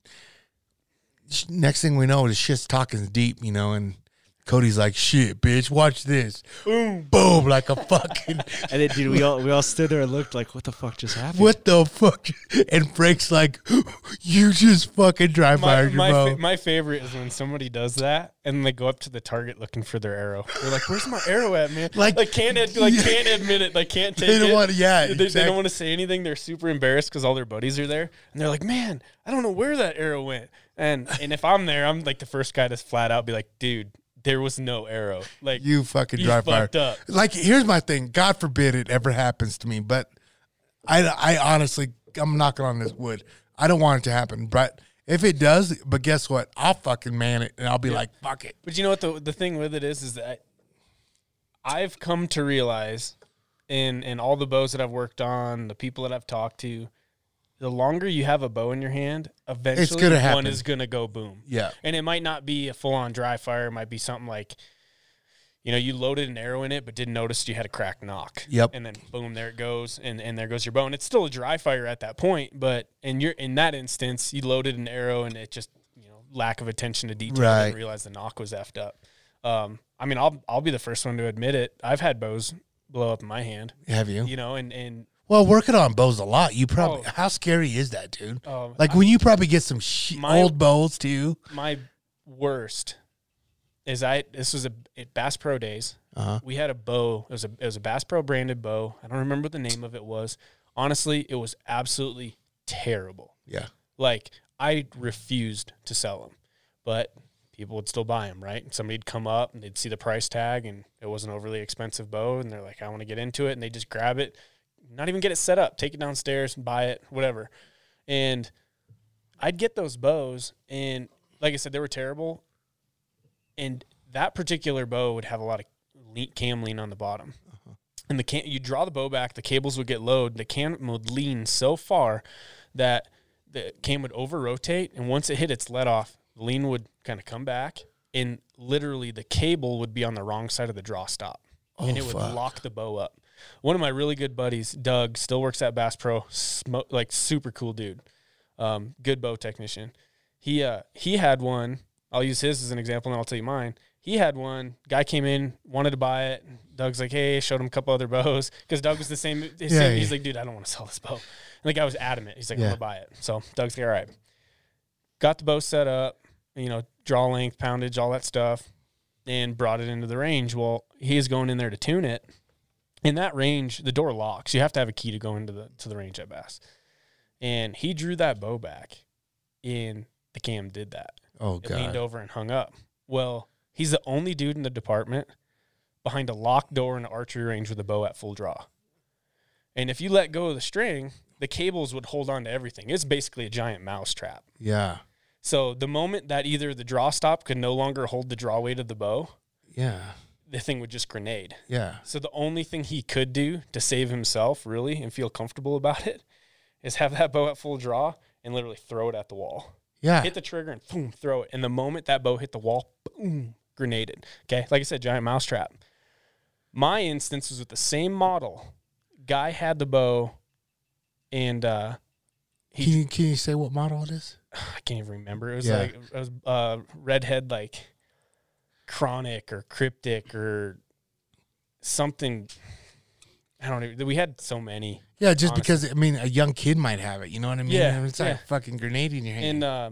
next thing we know, the shit's talking deep, you know, and Cody's like, shit, bitch, watch this. Boom. Boom, like a fucking. And then, dude, we all we all stood there and looked like, what the fuck just happened? What the fuck? And Frank's like, you just fucking dry fired your my, bow. fa- my favorite is when somebody does that and they go up to the target looking for their arrow. They're like, where's my arrow at, man? Like- Like, can't ad- like Yeah. can't admit it. Like, can't take They don't it. want to, yeah. They, they exactly. don't want to say anything. They're super embarrassed because all their buddies are there. And they're like, man, I don't know where that arrow went. And and if I'm there, I'm like the first guy to flat out be like, dude, there was no arrow. Like, You fucking you dry fucked fire. up. Like, here's my thing. God forbid it ever happens to me, but I, I honestly, I'm knocking on this wood. I don't want it to happen, but if it does, but guess what? I'll fucking man it, and I'll be like, fuck it. But you know what the the thing with it is is that I've come to realize in in all the bows that I've worked on, the people that I've talked to, the longer you have a bow in your hand, eventually gonna one happen. is gonna go boom. Yeah. And it might not be a full on dry fire. It might be something like, you know, you loaded an arrow in it, but didn't notice you had a cracked knock. Yep. And then boom, there it goes, and, and there goes your bow. And it's still a dry fire at that point, but in your in that instance, you loaded an arrow and it just, you know, lack of attention to detail. Right. Didn't realize the knock was effed up. Um, I mean, I'll I'll be the first one to admit it. I've had bows blow up in my hand, Have you? you know, and and Well, working on bows a lot. You probably, Oh. how scary is that, dude? um, Like when you probably get some sh- My- old bows too. my worst is I this was a at Bass Pro days. Uh-huh. We had a bow. It was a it was a Bass Pro branded bow. I don't remember what the name of it was. Honestly, it was absolutely terrible. Yeah. Like, I refused to sell them, but people would still buy them, right? And somebody'd come up and they'd see the price tag and it was an overly expensive bow, and they're like, I want to get into it, and they just grab it, not even get it set up, take it downstairs and buy it, whatever. And I'd get those bows, and like I said, they were terrible. And that particular bow would have a lot of le- cam lean on the bottom. Uh-huh. And the cam, you draw the bow back, the cables would get low, the cam would lean so far that the cam would over rotate, and once it hit its let off, the lean would kind of come back, and literally the cable would be on the wrong side of the draw stop, Oh, and it would fuck. lock the bow up. One of my really good buddies, Doug, still works at Bass Pro, smo- like super cool dude, um, good bow technician. He uh, he had one. I'll use his as an example, and I'll tell you mine. He had one. Guy came in, wanted to buy it. Doug's like, hey, showed him a couple other bows because Doug was the same. His Yeah, same yeah. He's like, dude, I don't want to sell this bow. And the guy was adamant. He's like, Yeah. I'm gonna buy it. So Doug's like, all right. Got the bow set up, you know, draw length, poundage, all that stuff, and brought it into the range. Well, he is going in there to tune it. In that range, the door locks. You have to have a key to go into the to the range at Bass. And he drew that bow back, and the cam did that. Oh, It leaned God. over and hung up. Well, he's the only dude in the department behind a locked door in an archery range with a bow at full draw. And if you let go of the string, the cables would hold on to everything. It's basically a giant mouse trap. Yeah. So the moment that either the draw stop could no longer hold the draw weight of the bow, Yeah. the thing would just grenade. Yeah. So the only thing he could do to save himself, really, and feel comfortable about it, is have that bow at full draw and literally throw it at the wall. Yeah. Hit the trigger and boom, throw it. And the moment that bow hit the wall, boom, grenaded. Okay, like I said, giant mousetrap. My instance was with the same model. Guy had the bow, and uh, he Can you, can you say what model it is? I can't even remember. It was Yeah. like it was uh, redhead, like chronic or cryptic or something. I don't even. We had so many. Yeah, just Honestly. because, I mean, a young kid might have it. You know what I mean? Yeah, It's like yeah. a fucking grenade in your hand. And uh,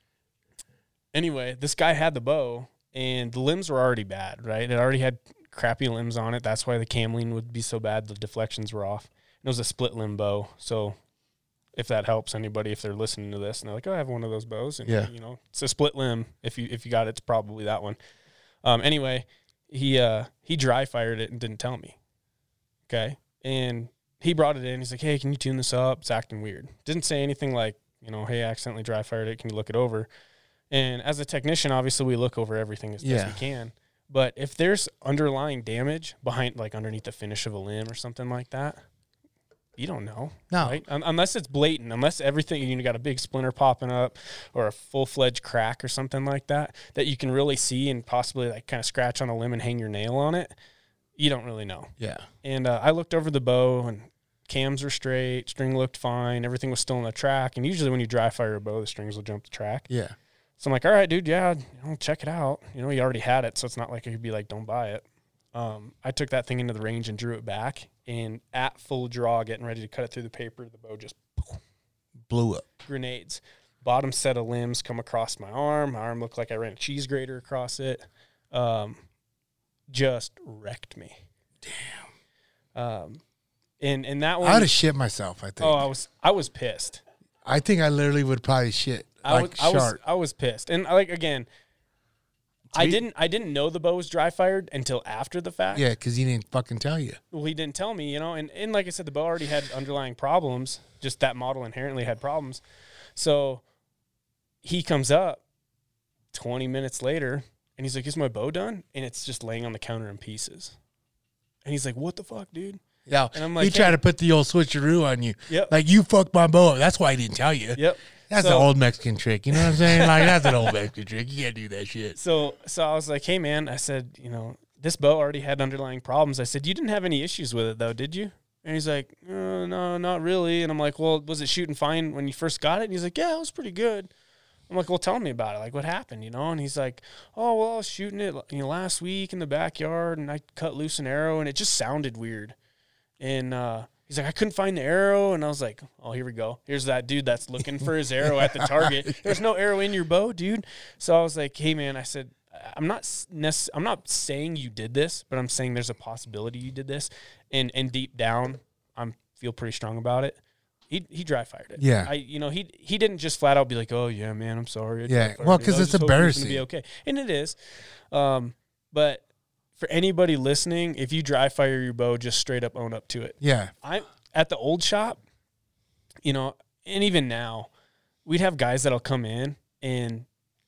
anyway, this guy had the bow, and the limbs were already bad, right? It already had crappy limbs on it. That's why the cam lean would be so bad. The deflections were off. And it was a split limb bow. So if that helps anybody, if they're listening to this and they're like, oh, I have one of those bows. And, Yeah. you know, it's a split limb. If you if you got it, it's probably that one. Um, anyway, he uh, he dry fired it and didn't tell me. Okay. And he brought it in. He's like, hey, can you tune this up? It's acting weird. Didn't say anything like, you know, hey, I accidentally dry fired it. Can you look it over? And as a technician, obviously, we look over everything as best Yeah. we can. But if there's underlying damage behind, like underneath the finish of a limb or something like that, you don't know. No. Right? Un- unless it's blatant, unless everything, you know, got a big splinter popping up or a full-fledged crack or something like that, that you can really see and possibly like kind of scratch on a limb and hang your nail on it. you don't really know. Yeah. And uh, I looked over the bow, and cams were straight, string looked fine, everything was still on the track. And usually when you dry fire a bow, the strings will jump the track. Yeah. So I'm like, all right, dude, yeah, you know, check it out. You know, you already had it, so it's not like I could be like, don't buy it. Um, I took that thing into the range and drew it back, and at full draw, getting ready to cut it through the paper, the bow just blew up. Grenades. Bottom set of limbs come across my arm. My arm looked like I ran a cheese grater across it. Um, just wrecked me. Damn. Um, and and that one, I'd have shit myself. I think. oh, I was I was pissed. I think I literally would probably shit I like was, I was shark. I was pissed, and like again, I didn't I didn't know the bow was dry fired until after the fact. Yeah, because he didn't fucking tell you. Well, he didn't tell me, you know, and, and like I said, the bow already had underlying problems. Just that model inherently had problems. So he comes up twenty minutes later, and he's like, is my bow done? And it's just laying on the counter in pieces. And he's like, what the fuck, dude? Yeah, And I'm like, he tried hey. to put the old switcheroo on you. Yep. Like, you fucked my bow up. That's why I didn't tell you. Yep. That's So- an old Mexican trick. You know what I'm saying? Like, that's an old Mexican trick. You can't do that shit. So so I was like, hey, man, I said, you know, this bow already had underlying problems. I said, you didn't have any issues with it, though, did you? And he's like, uh, no, not really. And I'm like, well, was it shooting fine when you first got it? And he's like, yeah, it was pretty good. I'm like, well, tell me about it. Like, what happened, you know? And he's like, oh, well, I was shooting it, you know, last week in the backyard, and I cut loose an arrow, and it just sounded weird. And uh, he's like, I couldn't find the arrow. And I was like, oh, here we go. Here's that dude that's looking for his arrow at the target. There's no arrow in your bow, dude. So I was like, hey, man, I said, I'm not necess- I'm not saying you did this, but I'm saying there's a possibility you did this. And and deep down, I feel pretty strong about it. He he dry fired it. Yeah. I you know he he didn't just flat out be like, oh yeah, man, I'm sorry. I Yeah. dry fired Well, it. 'cause I was it's just hoping it was gonna embarrassing. Be okay, and it is. Um, but for anybody listening, if you dry fire your bow, just straight up own up to it. Yeah. I'm at the old shop, you know, and even now, we'd have guys that'll come in and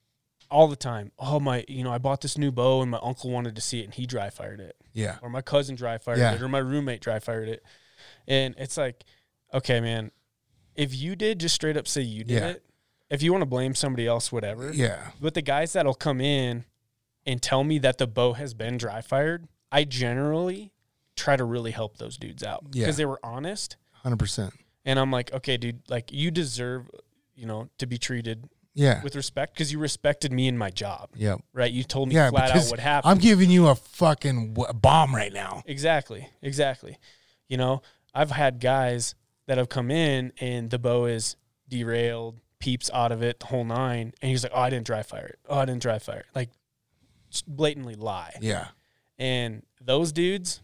all the time, oh my, you know, I bought this new bow and my uncle wanted to see it and he dry fired it, Yeah. or my cousin dry fired Yeah. it, or my roommate dry fired it, and it's like, okay, man, if you did, just straight up say you did Yeah. it. If you want to blame somebody else, whatever. Yeah. But the guys that'll come in and tell me that the bow has been dry fired, I generally try to really help those dudes out because Yeah. they were honest. one hundred percent. And I'm like, okay, dude, like you deserve, you know, to be treated Yeah. with respect because you respected me in my job, Yeah. right? You told me Yeah. flat out Because what happened. I'm giving you a fucking w- bomb right now. Exactly, exactly. You know, I've had guys that have come in and the bow is derailed, peeps out of it, the whole nine, and he's like, oh, I didn't dry fire it. Oh, I didn't dry fire it. Like, just blatantly lie. Yeah. And those dudes,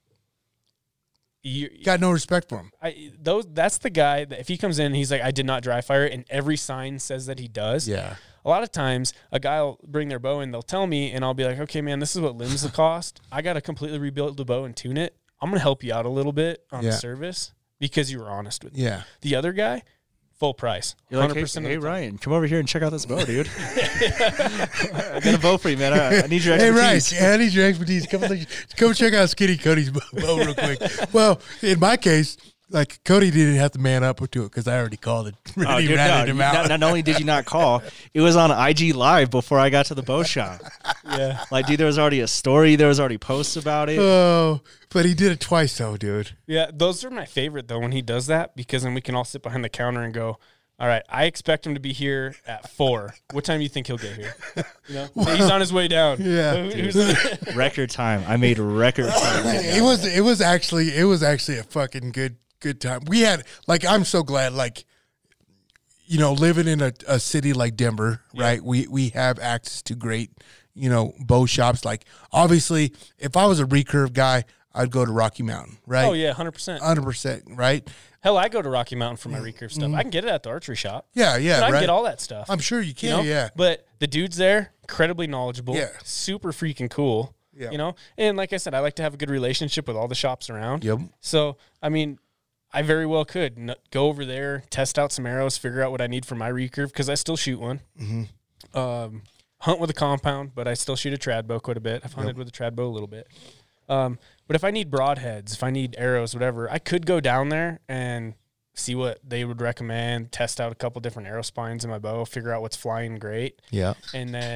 you Got no respect for him. I, those that's the guy that if he comes in and he's like, I did not dry fire it, and every sign says that he does. Yeah. A lot of times a guy will bring their bow and they'll tell me, and I'll be like, okay, man, this is what limbs will cost. I got to completely rebuild the bow and tune it. I'm going to help you out a little bit on Yeah. the service because you were honest with me. Yeah. The other guy, full price. You're like, one hundred hey, percent hey of the time. Ryan, come over here and check out this bow, dude. I got a bow for you, man. I, I need your Hey, expertise. Ryan, I need your expertise. Come, come check out Skinny Cody's bow bow real quick. Well, in my case, like Cody didn't have to man up to it because I already called it. Oh, Really dude, no, ratted him you- out. not, not only did you not call, it was on I G Live before I got to the bow shop. Yeah. Like, dude, there was already a story. There was already posts about it. Oh, but he did it twice though, dude. Yeah, those are my favorite though when he does that because then we can all sit behind the counter and go, all right, I expect him to be here at four. What time do you think he'll get here? You know, he's on his way down. Yeah. Who- who's- Record time. I made record time. It was it was actually it was actually a fucking good good time. We had like I'm so glad like you know living in a, a city like Denver, right? We we have access to great, you know, bow shops. Like obviously, if I was a recurve guy, I'd go to Rocky Mountain, right? oh yeah, hundred percent. one hundred percent, right? Hell, I go to Rocky Mountain for my recurve stuff. I can get it at the archery shop. Yeah, yeah, But I can right. get all that stuff. I'm sure you can, you know? yeah. But the dudes there, incredibly knowledgeable, Yeah. super freaking cool. Yeah. You know? And like I said, I like to have a good relationship with all the shops around. Yep. So, I mean, I very well could n- go over there, test out some arrows, figure out what I need for my recurve, because I still shoot one. Mm-hmm. Um, hunt with a compound, but I still shoot a trad bow quite a bit. I've hunted with a trad bow a little bit. Um, but if I need broadheads, if I need arrows, whatever, I could go down there and see what they would recommend, test out a couple different arrow spines in my bow, figure out what's flying great, Yeah. and then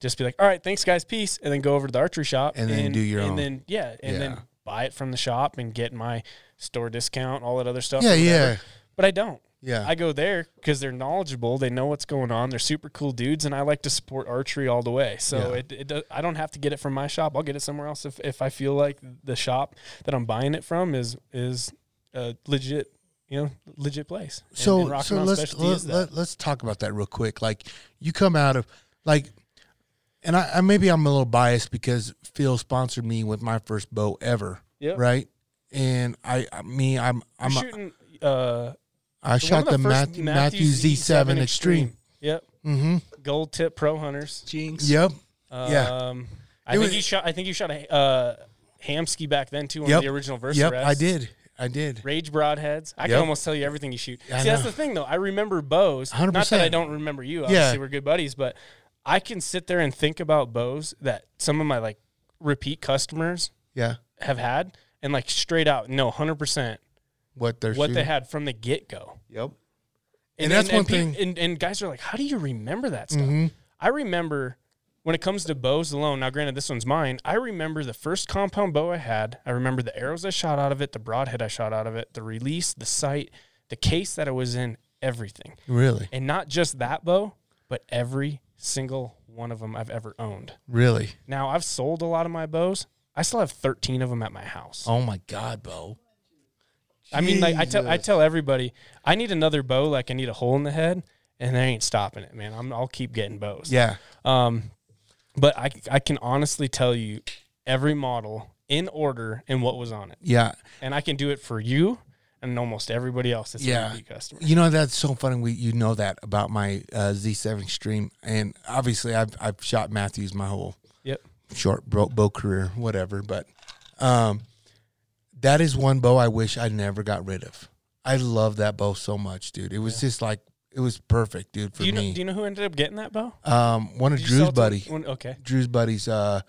just be like, all right, thanks guys, peace, and then go over to the archery shop And then do your and own. then yeah, and Yeah. then buy it from the shop and get my store discount, all that other stuff. Yeah, or whatever. yeah. But I don't. Yeah. I go there because they're knowledgeable. They know what's going on. They're super cool dudes, and I like to support archery all the way. So Yeah. it, it does, I don't have to get it from my shop. I'll get it somewhere else if, if I feel like the shop that I'm buying it from is is a legit, you know, legit place. And- So, and Rocky so Mountain let's Specialty let, is that. let, let's talk about that real quick. Like, you come out of like, and I, I maybe I'm a little biased because Phil sponsored me with my first bow ever, Yep. right? And I, I me, I'm, I'm, You're shooting. Uh, I shot the, one of first Matthew, Matthew Z seven Extreme. Yep. Mm-hmm. Gold tip pro hunters. Jinx. Yep. Um, Yeah. I It think was- you shot. I think you shot a uh, Hamsky back then too. One Yep. of the original Versa. Yep. I did. I did. Rage broadheads. I Yep. can almost tell you everything you shoot. I See, that's know. the thing, though. I remember bows. one hundred Not that I percent. don't remember you. Obviously, Yeah. we're good buddies, but I can sit there and think about bows that some of my like repeat customers Yeah. have had, and like straight out, no, hundred percent What they're what shooting. they had from the get go. Yep. And that's one peop- thing- And, and guys are like, how do you remember that stuff? Mhm. I remember when it comes to bows alone. Now, granted, this one's mine. I remember the first compound bow I had. I remember the arrows I shot out of it, the broadhead I shot out of it, the release, the sight, the case that it was in, everything. Really. And not just that bow, but every single one of them I've ever owned. Really. Now, I've sold a lot of my bows. I still have thirteen of them at my house. Oh my God, Bo. I mean, like I tell I Jesus. tell everybody, I need another bow like I need a hole in the head, and they ain't stopping it, man. I'm, I'll keep getting bows. Yeah. Um, but I I can honestly tell you every model in order and what was on it, Yeah. and I can do it for you and almost everybody else that's Yeah. a repeat customer. You know, that's so funny. We you know that about my uh, Z seven Extreme, and obviously I've I've shot Matthews my whole Yep. short bow, bow career, whatever. But um, that is one bow I wish I never got rid of. I love that bow so much, dude. It was just like it was perfect, dude, for Do you know? me. Do you know who ended up getting that bow? um, one of Did you sell Drew's it to buddy, one- okay. Drew's buddies, uh,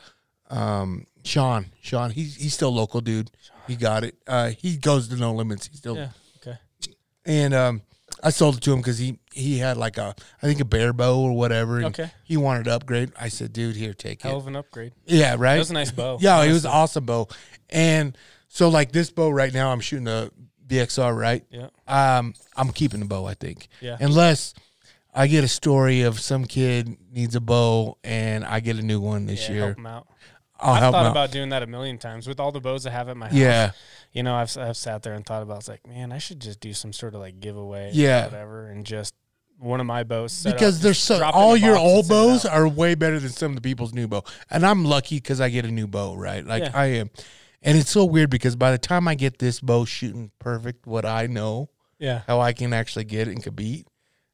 um, Sean. Sean, he's he's still local, dude. He got it. Uh, he goes to No Limits. He's still Yeah. Okay. and um, I sold it to him because he he had like a I think a bear bow or whatever. And Okay. He wanted to upgrade. I said, dude, here, take Hell it. of an upgrade. Yeah, right. That was a nice bow. Yeah, it was honestly. an awesome bow. And so like this bow right now, I'm shooting a V X R, right? Yeah. Um, I'm keeping the bow, I think. Yeah. Unless I get a story of some kid needs a bow and I get a new one this Yeah, year. help 'em out. I'll I've help thought him out. about doing that a million times with all the bows I have at my house. Yeah. You know, I've I've sat there and thought about. It's like, man, I should just do some sort of like giveaway, Yeah. or whatever, and just one of my bows. Set Because up, there's just so drop it in all the your box and old send it bows out. are way better than some of the people's new bow, and I'm lucky because I get a new bow, right? Like Yeah. I am, and it's so weird because by the time I get this bow shooting perfect, what I know Yeah. how I can actually get it and compete,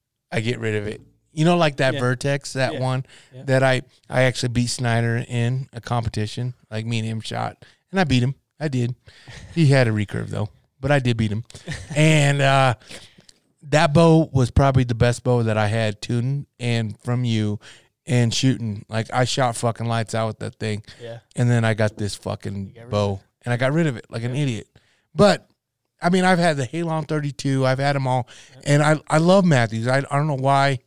I get rid of it. You know, like that Yeah. Vertex, that Yeah. one Yeah. that I I actually beat Snyder in a competition, like me and him shot, and I beat him. I did. He had a recurve though, but I did beat him, and uh, that bow was probably the best bow that I had tuning and from you and shooting. Like I shot fucking lights out with that thing, Yeah. and then I got this fucking got rid of bow, and I got rid of it like an idiot. But I mean, I've had the Halon thirty-two, I've had them all, and I I love Matthews. I I don't know why.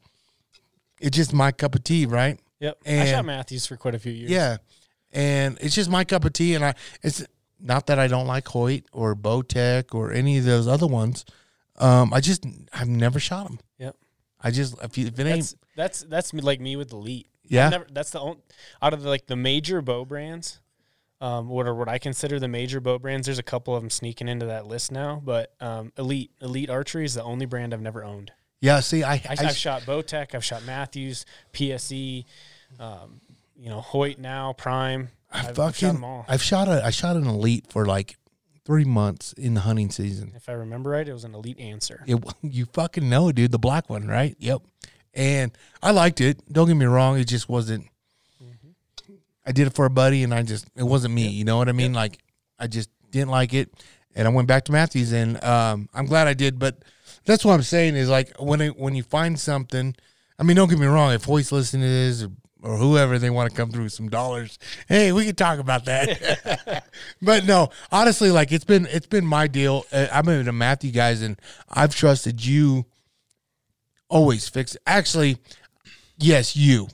It's just my cup of tea, right? Yep. I And- shot Matthews for quite a few years. Yeah, and it's just my cup of tea, and I it's not that I don't like Hoyt or Bowtech or any of those other ones. Um, I just I've never shot them. Yep. I just if, you, if it ain't That's that's that's me- like me with Elite. Yeah. I've never, that's the only out of the, like the major bow brands. Um, what are what I consider the major bow brands? There's a couple of them sneaking into that list now, but um, Elite Elite Archery is the only brand I've never owned. yeah. See, I, I, I, I've shot Bowtech, I've shot Matthews, P S E, um, you know Hoyt now Prime. I I've, I've fucking shot them all. I've shot a I shot an Elite for like three months in the hunting season. If I remember right, it was an Elite Answer. It, you fucking know, dude, the black one, right? Yep. And I liked it. Don't get me wrong, it just wasn't. I did it for a buddy, and I just it wasn't me. You know what I mean? Like I just didn't like it, and I went back to Matthews, and um, I'm glad I did. But that's what I'm saying is like when it, when you find something. I mean, don't get me wrong. If Hoyt's listening to this, or, or whoever they want to come through with some dollars, hey, we can talk about that. But no, honestly, like it's been it's been my deal. Uh, I've been to Matthew guys, and I've trusted you. Always fix it. Actually, yes, you.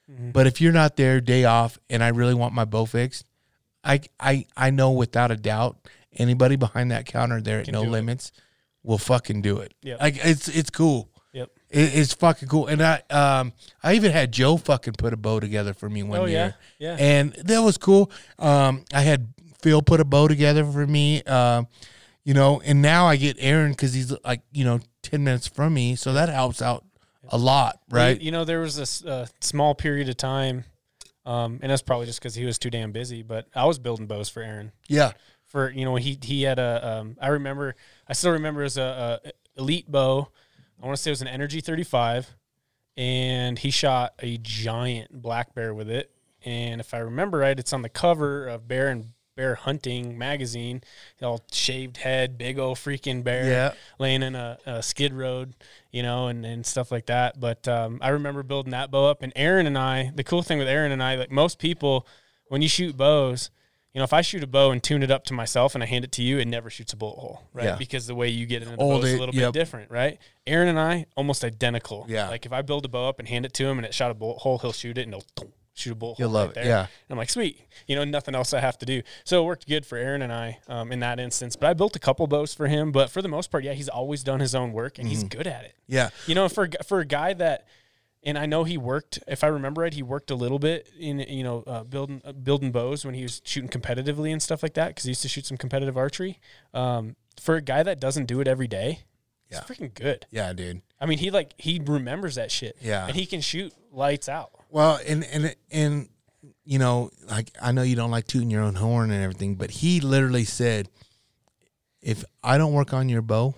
Mm-hmm. But if you're not there, day off, and I really want my bow fixed, I I I know without a doubt anybody behind that counter there at No Limits it. will fucking do it. Yeah, like it's it's cool. Yep, it, it's fucking cool. And I um I even had Joe fucking put a bow together for me one oh, year. Yeah, yeah, and that was cool. Um, I had Phil put a bow together for me. Um, uh, you know, and now I get Aaron because he's like you know ten minutes from me, so that helps out a lot, right? You, you know, there was this uh, small period of time. Um, and that's probably just because he was too damn busy. But I was building bows for Aaron. Yeah. For you know, he he had a. Um, I remember. I still remember as a, a elite bow. I want to say it was an Energy thirty-five, and he shot a giant black bear with it. And if I remember right, it's on the cover of Bear and Bear Hunting magazine. All shaved head, big old freaking bear, yeah. laying in a, a skid road, you know, and, and stuff like that. But um, I remember building that bow up. And Aaron and I, the cool thing with Aaron and I, like most people, when you shoot bows, you know, if I shoot a bow and tune it up to myself and I hand it to you, it never shoots a bullet hole, right? Yeah. Because the way you get into the Old bow is it, a little yep. bit different, right? Aaron and I, almost identical. Yeah. Like if I build a bow up and hand it to him and it shot a bullet hole, he'll shoot it and he'll shoot a bullet You'll hole love right it, there. yeah. And I'm like, sweet. You know, nothing else I have to do. So it worked good for Aaron and I um, in that instance. But I built a couple bows for him. But for the most part, yeah, he's always done his own work, and mm-hmm. he's good at it. Yeah. You know, for for a guy that, and I know he worked, if I remember right, he worked a little bit in, you know, uh, building uh, building bows when he was shooting competitively and stuff like that, because he used to shoot some competitive archery. Um, for a guy that doesn't do it every day, yeah. he's freaking good. Yeah, dude. I mean, he like he remembers that shit. Yeah. And he can shoot lights out. Well, and and and you know, like I know you don't like tooting your own horn and everything, but he literally said, if I don't work on your bow,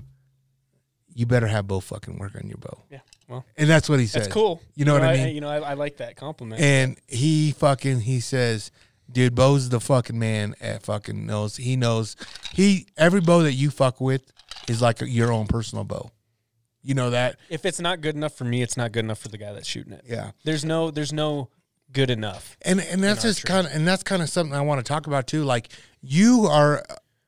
you better have Bo fucking work on your bow. Yeah. Well, and that's what he said. That's cool. You know, you what know, I mean? I, you know, I, I like that compliment. And he fucking, he says, dude, Bo's the fucking man at fucking knows. He knows. He, every bow that you fuck with is like a, your own personal bow. You know that? If it's not good enough for me, it's not good enough for the guy that's shooting it. Yeah. There's no, there's no good enough. And and that's just kind of, and that's kind of something I want to talk about too. Like, you are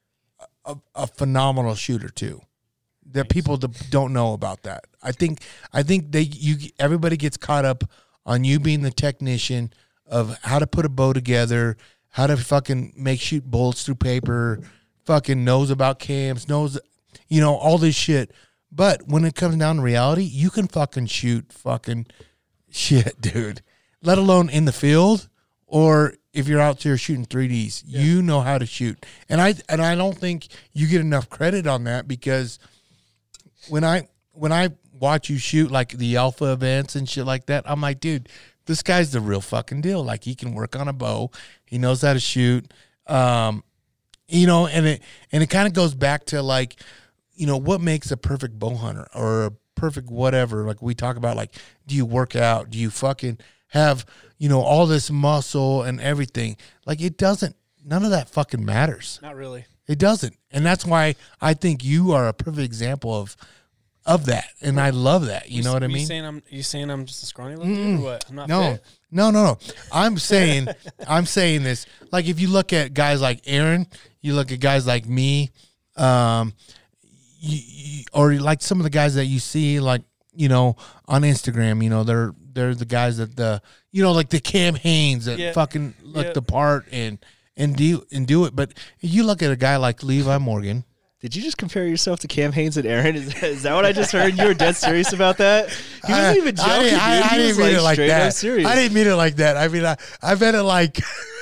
a, a phenomenal shooter too. That Thanks. People don't know about that. I think I think they you everybody gets caught up on you being the technician of how to put a bow together, how to fucking make shoot bullets through paper, fucking knows about cams, knows, you know, all this shit. But when it comes down to reality, you can fucking shoot fucking shit, dude. Let alone in the field, or if you're out there shooting three Ds, yeah. you know how to shoot. And I and I don't think you get enough credit on that, because when I when I watch you shoot like the alpha events and shit like that, I'm like, dude, this guy's the real fucking deal. Like, he can work on a bow, he knows how to shoot, um, you know, and it and it kind of goes back to like, you know, what makes a perfect bow hunter or a perfect whatever. Like we talk about, like, do you work out? Do you fucking have, you know, all this muscle and everything? Like, it doesn't, none of that fucking matters. Not really. It doesn't. And that's why I think you are a perfect example of of that. And I love that. You, you know what I mean? You saying I'm you saying I'm just a scrawny little dude or what? I'm not no, fit. no, no, no. I'm saying I'm saying this. Like, if you look at guys like Aaron, you look at guys like me, um, you, you, or like some of the guys that you see, like, you know, on Instagram, you know, they're they're the guys that the, you know, like the Cam Hanes that yeah. fucking look yeah. the part and and do and do it. But you look at a guy like Levi Morgan. Did you just compare yourself to Cam Hanes and Aaron? Is, is that what I just heard? You were dead serious about that? He wasn't even joking. I, I, I, I didn't mean like it like that. Serious. I didn't mean it like that. I mean, I, I meant it like,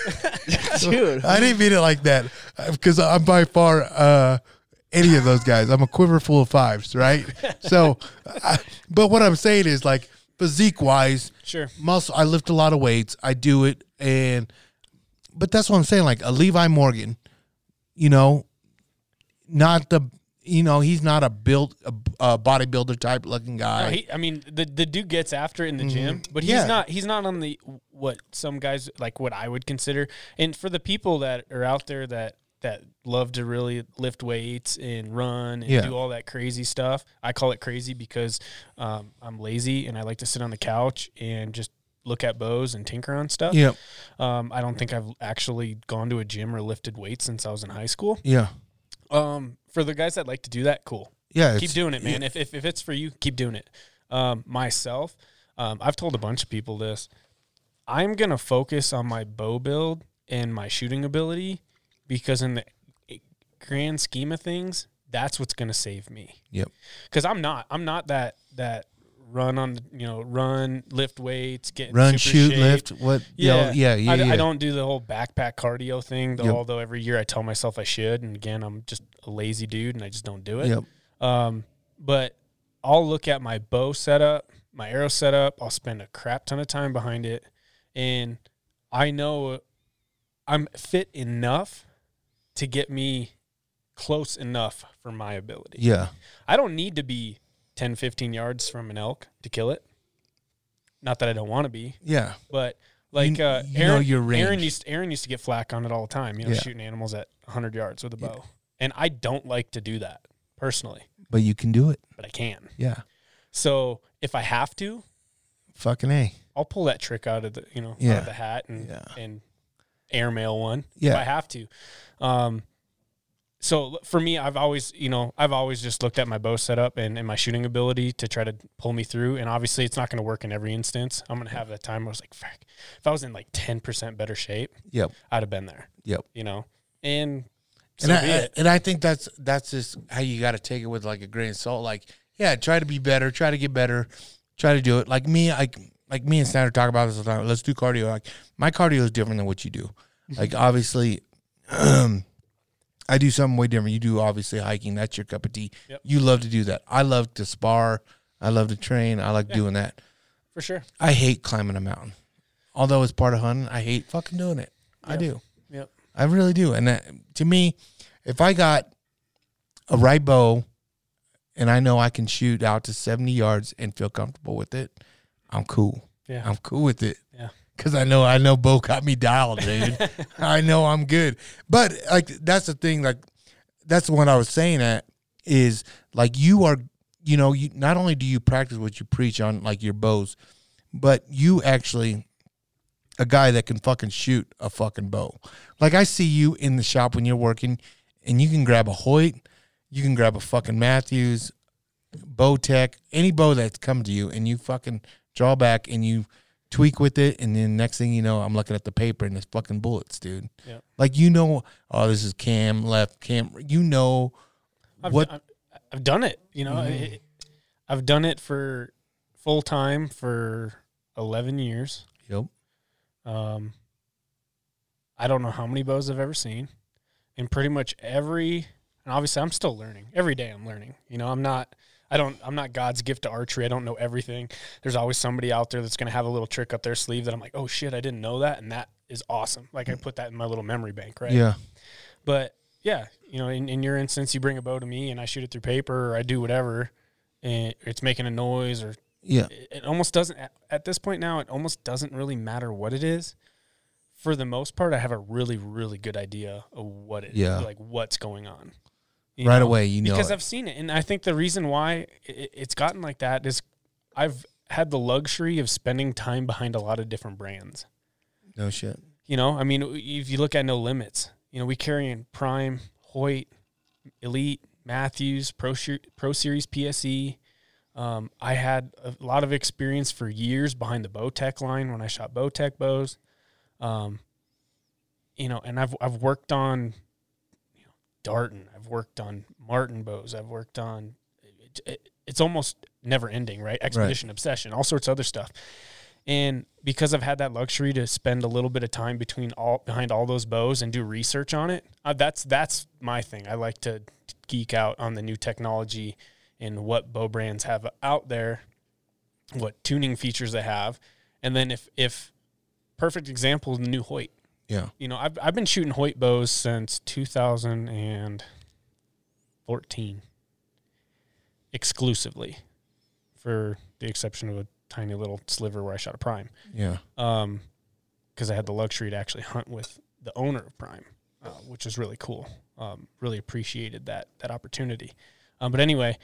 dude. I didn't mean it like that, because I'm by far uh, any of those guys. I'm a quiver full of fives, right? So, I, but what I'm saying is, like, physique wise, sure, muscle. I lift a lot of weights. I do it, and but that's what I'm saying. Like a Levi Morgan, you know. Not the, you know, he's not a build a, a bodybuilder type looking guy. No, he, I mean, the the dude gets after it in the mm-hmm. gym, but he's yeah. not. He's not on the what some guys like what I would consider. And for the people that are out there that that love to really lift weights and run and yeah. do all that crazy stuff, I call it crazy because um, I'm lazy and I like to sit on the couch and just look at bows and tinker on stuff. Yeah. Um, I don't think I've actually gone to a gym or lifted weights since I was in high school. Yeah. Um, for the guys that like to do that, cool. Yeah, keep doing it, man. Yeah. If, if if it's for you, keep doing it. Um, myself, um, I've told a bunch of people this, I'm going to focus on my bow build and my shooting ability because in the grand scheme of things, that's what's going to save me. Yep. Because I'm not, I'm not that, that run on, the, you know, run, lift weights, get run, super shoot, shaped. lift. What? Yeah. Yeah. Yeah. I, yeah. I don't do the whole backpack cardio thing, though, Yep. although every year I tell myself I should. And again, I'm just a lazy dude and I just don't do it. Yep. Um, but I'll look at my bow setup, my arrow setup. I'll spend a crap ton of time behind it. And I know I'm fit enough to get me close enough for my ability. Yeah. I don't need to be ten, fifteen yards from an elk to kill it. Not that I don't want to be, Yeah. but like You- uh, you Aaron, know your range. Aaron used Aaron used to get flack on it all the time. You know, Yeah. shooting animals at one hundred yards with a bow, and I don't like to do that personally, But you can do it. but I can. Yeah. So if I have to, Fucking A. I'll pull that trick out of the you know out Yeah. of the hat and Yeah. and airmail one Yeah. if I have to. Um, so for me, I've always you know I've always just looked at my bow setup and, and my shooting ability to try to pull me through. And obviously, it's not going to work in every instance. I'm going to have that time where I was like, "Fuck!" If I was in like ten percent better shape, Yep. I'd have been there. Yep. You know, and And so I, be I- it. and I think that's that's just how you got to take it with like a grain of salt. Like, yeah, try to be better, try to get better, try to do it. Like me, I like me and Snyder talk about this all the time. Let's do cardio. Like my cardio is different than what you do. Like obviously, um, I do something way different. You do obviously hiking. That's your cup of tea. Yep. You love to do that. I love to spar. I love to train. I like Yeah. doing that. For sure. I hate climbing a mountain. Although it's part of hunting, I hate fucking doing it. I Yep. do. Yep. I really do. And that, to me, if I got a right bow and I know I can shoot out to seventy yards and feel comfortable with it, I'm cool. Yeah. I'm cool with it. Yeah. Cause I know I know Bo got me dialed, dude. I know I'm good. But like that's the thing, like that's what I was saying at is like you are you know, you not only do you practice what you preach on like your bows, but you actually a guy that can fucking shoot a fucking bow. Like I see you in the shop when you're working and you can grab a Hoyt, you can grab a fucking Matthews, Bowtech, any bow that's come to you and you fucking draw back and you tweak with it, and then next thing you know, I'm looking at the paper and it's fucking bullets, dude. Yep. Like you know, oh, this is cam left, cam. You know I've, what? I've, I've done it. You know, Mhm. it, I've done it for full time for eleven years. Yep. Um, I don't know how many bows I've ever seen, and pretty much every. And obviously, I'm still learning. Every day, I'm learning. You know, I'm not. I don't. I'm not God's gift to archery. I don't know everything. There's always somebody out there that's going to have a little trick up their sleeve that I'm like, oh shit, I didn't know that, and that is awesome. Like I put that in my little memory bank, right? Yeah. But yeah, you know, in, in your instance, you bring a bow to me and I shoot it through paper or I do whatever, and it's making a noise or Yeah. it, it almost doesn't. At, at this point now, it almost doesn't really matter what it is. For the most part, I have a really, really good idea of what it, Yeah. like what's going on. You Right know? away, you know because it. I've seen it, and I think the reason why it, it's gotten like that is I've had the luxury of spending time behind a lot of different brands. No shit. You know, I mean, if you look at No Limits, you know, we carry in Prime, Hoyt, Elite, Matthews, Pro, Pro Series P S E. Um, I had a lot of experience for years behind the Bowtech line when I shot Bowtech bows. Um, you know, and I've I've worked on you know, Darton. I've worked on Martin bows. I've worked on it, it, it's almost never ending, right? Expedition, right. Obsession, all sorts of other stuff. And because I've had that luxury to spend a little bit of time between all behind all those bows and do research on it, uh, that's that's my thing. I like to geek out on the new technology and what bow brands have out there, what tuning features they have, and then if if perfect example, the new Hoyt. Yeah. You know, I've I've been shooting Hoyt bows since two thousand fourteen, exclusively, for the exception of a tiny little sliver where I shot a Prime. Yeah. Um, because I had the luxury to actually hunt with the owner of Prime, uh, which was really cool. Um, really appreciated that that opportunity. Um, but anyway,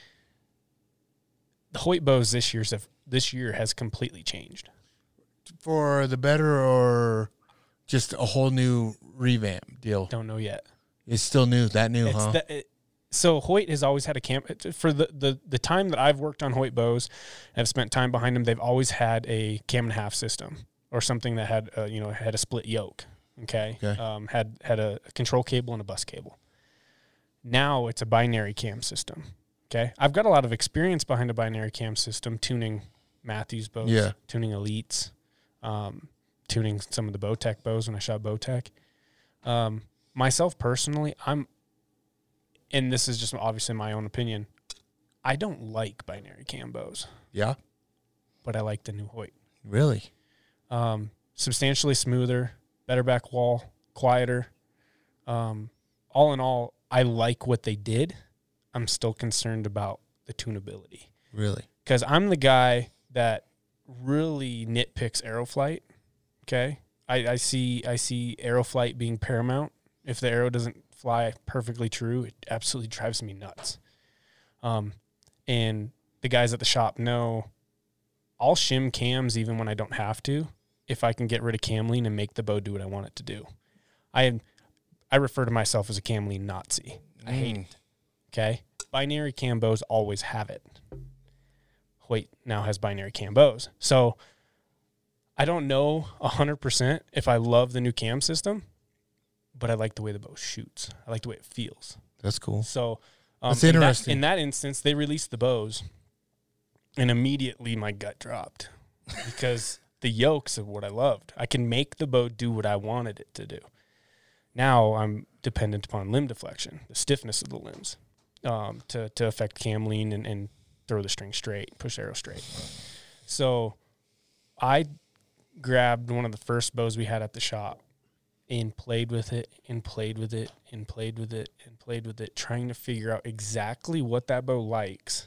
the Hoyt bows this year's have, this year has completely changed. For the better or just a whole new revamp deal? Don't know yet. It's still new, that new, It's huh? the, it, so Hoyt has always had a cam for the, the the time that I've worked on Hoyt bows, and I've spent time behind them. They've always had a cam and a half system or something that had uh, you know had a split yoke. Okay, Okay. Um, had had a control cable and a bus cable. Now it's a binary cam system. Okay, I've got a lot of experience behind a binary cam system, tuning Matthews bows, Yeah. tuning Elites, um, tuning some of the Bowtech bows when I shot Bowtech. Um, myself personally, I'm, and this is just obviously my own opinion, I don't like binary cam bows, Yeah. but I like the new Hoyt. Really? Um, substantially smoother, better back wall, quieter. Um, all in all, I like what they did. I'm still concerned about the tunability. Really? Because I'm the guy that really nitpicks Aeroflight. Okay, I, I see I see Aeroflight being paramount. If the arrow doesn't fly perfectly true, it absolutely drives me nuts. Um, and the guys at the shop know I'll shim cams even when I don't have to, if I can get rid of cam lean and make the bow do what I want it to do. I I refer to myself as a cam lean Nazi. I hate it. Okay, binary cam bows always have it. Hoyt now has binary cam bows. So I don't know one hundred percent if I love the new cam system, but I like the way the bow shoots. I like the way it feels. That's cool. So um, That's in that- interesting. In that, instance, they released the bows, and immediately my gut dropped because the yokes of what I loved. I can make the bow do what I wanted it to do. Now I'm dependent upon limb deflection, the stiffness of the limbs, um, to, to affect cam lean and, and throw the string straight, push arrow straight. So I grabbed one of the first bows we had at the shop and played with it and played with it and played with it and played with it, trying to figure out exactly what that bow likes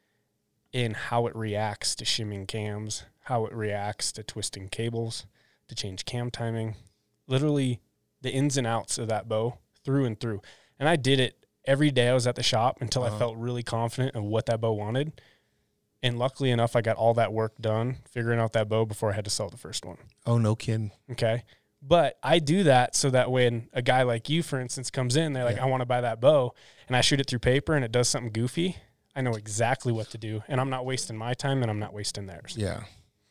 and how it reacts to shimming cams, how it reacts to twisting cables, to change cam timing, literally the ins and outs of that bow through and through. And I did it every day I was at the shop until Uh-huh. I felt really confident of what that bow wanted. And luckily enough, I got all that work done figuring out that bow before I had to sell the first one. Oh, no kidding. Okay. But I do that so that when a guy like you, for instance, comes in, they're like, Yeah. I want to buy that bow, and I shoot it through paper and it does something goofy, I know exactly what to do. And I'm not wasting my time and I'm not wasting theirs. Yeah.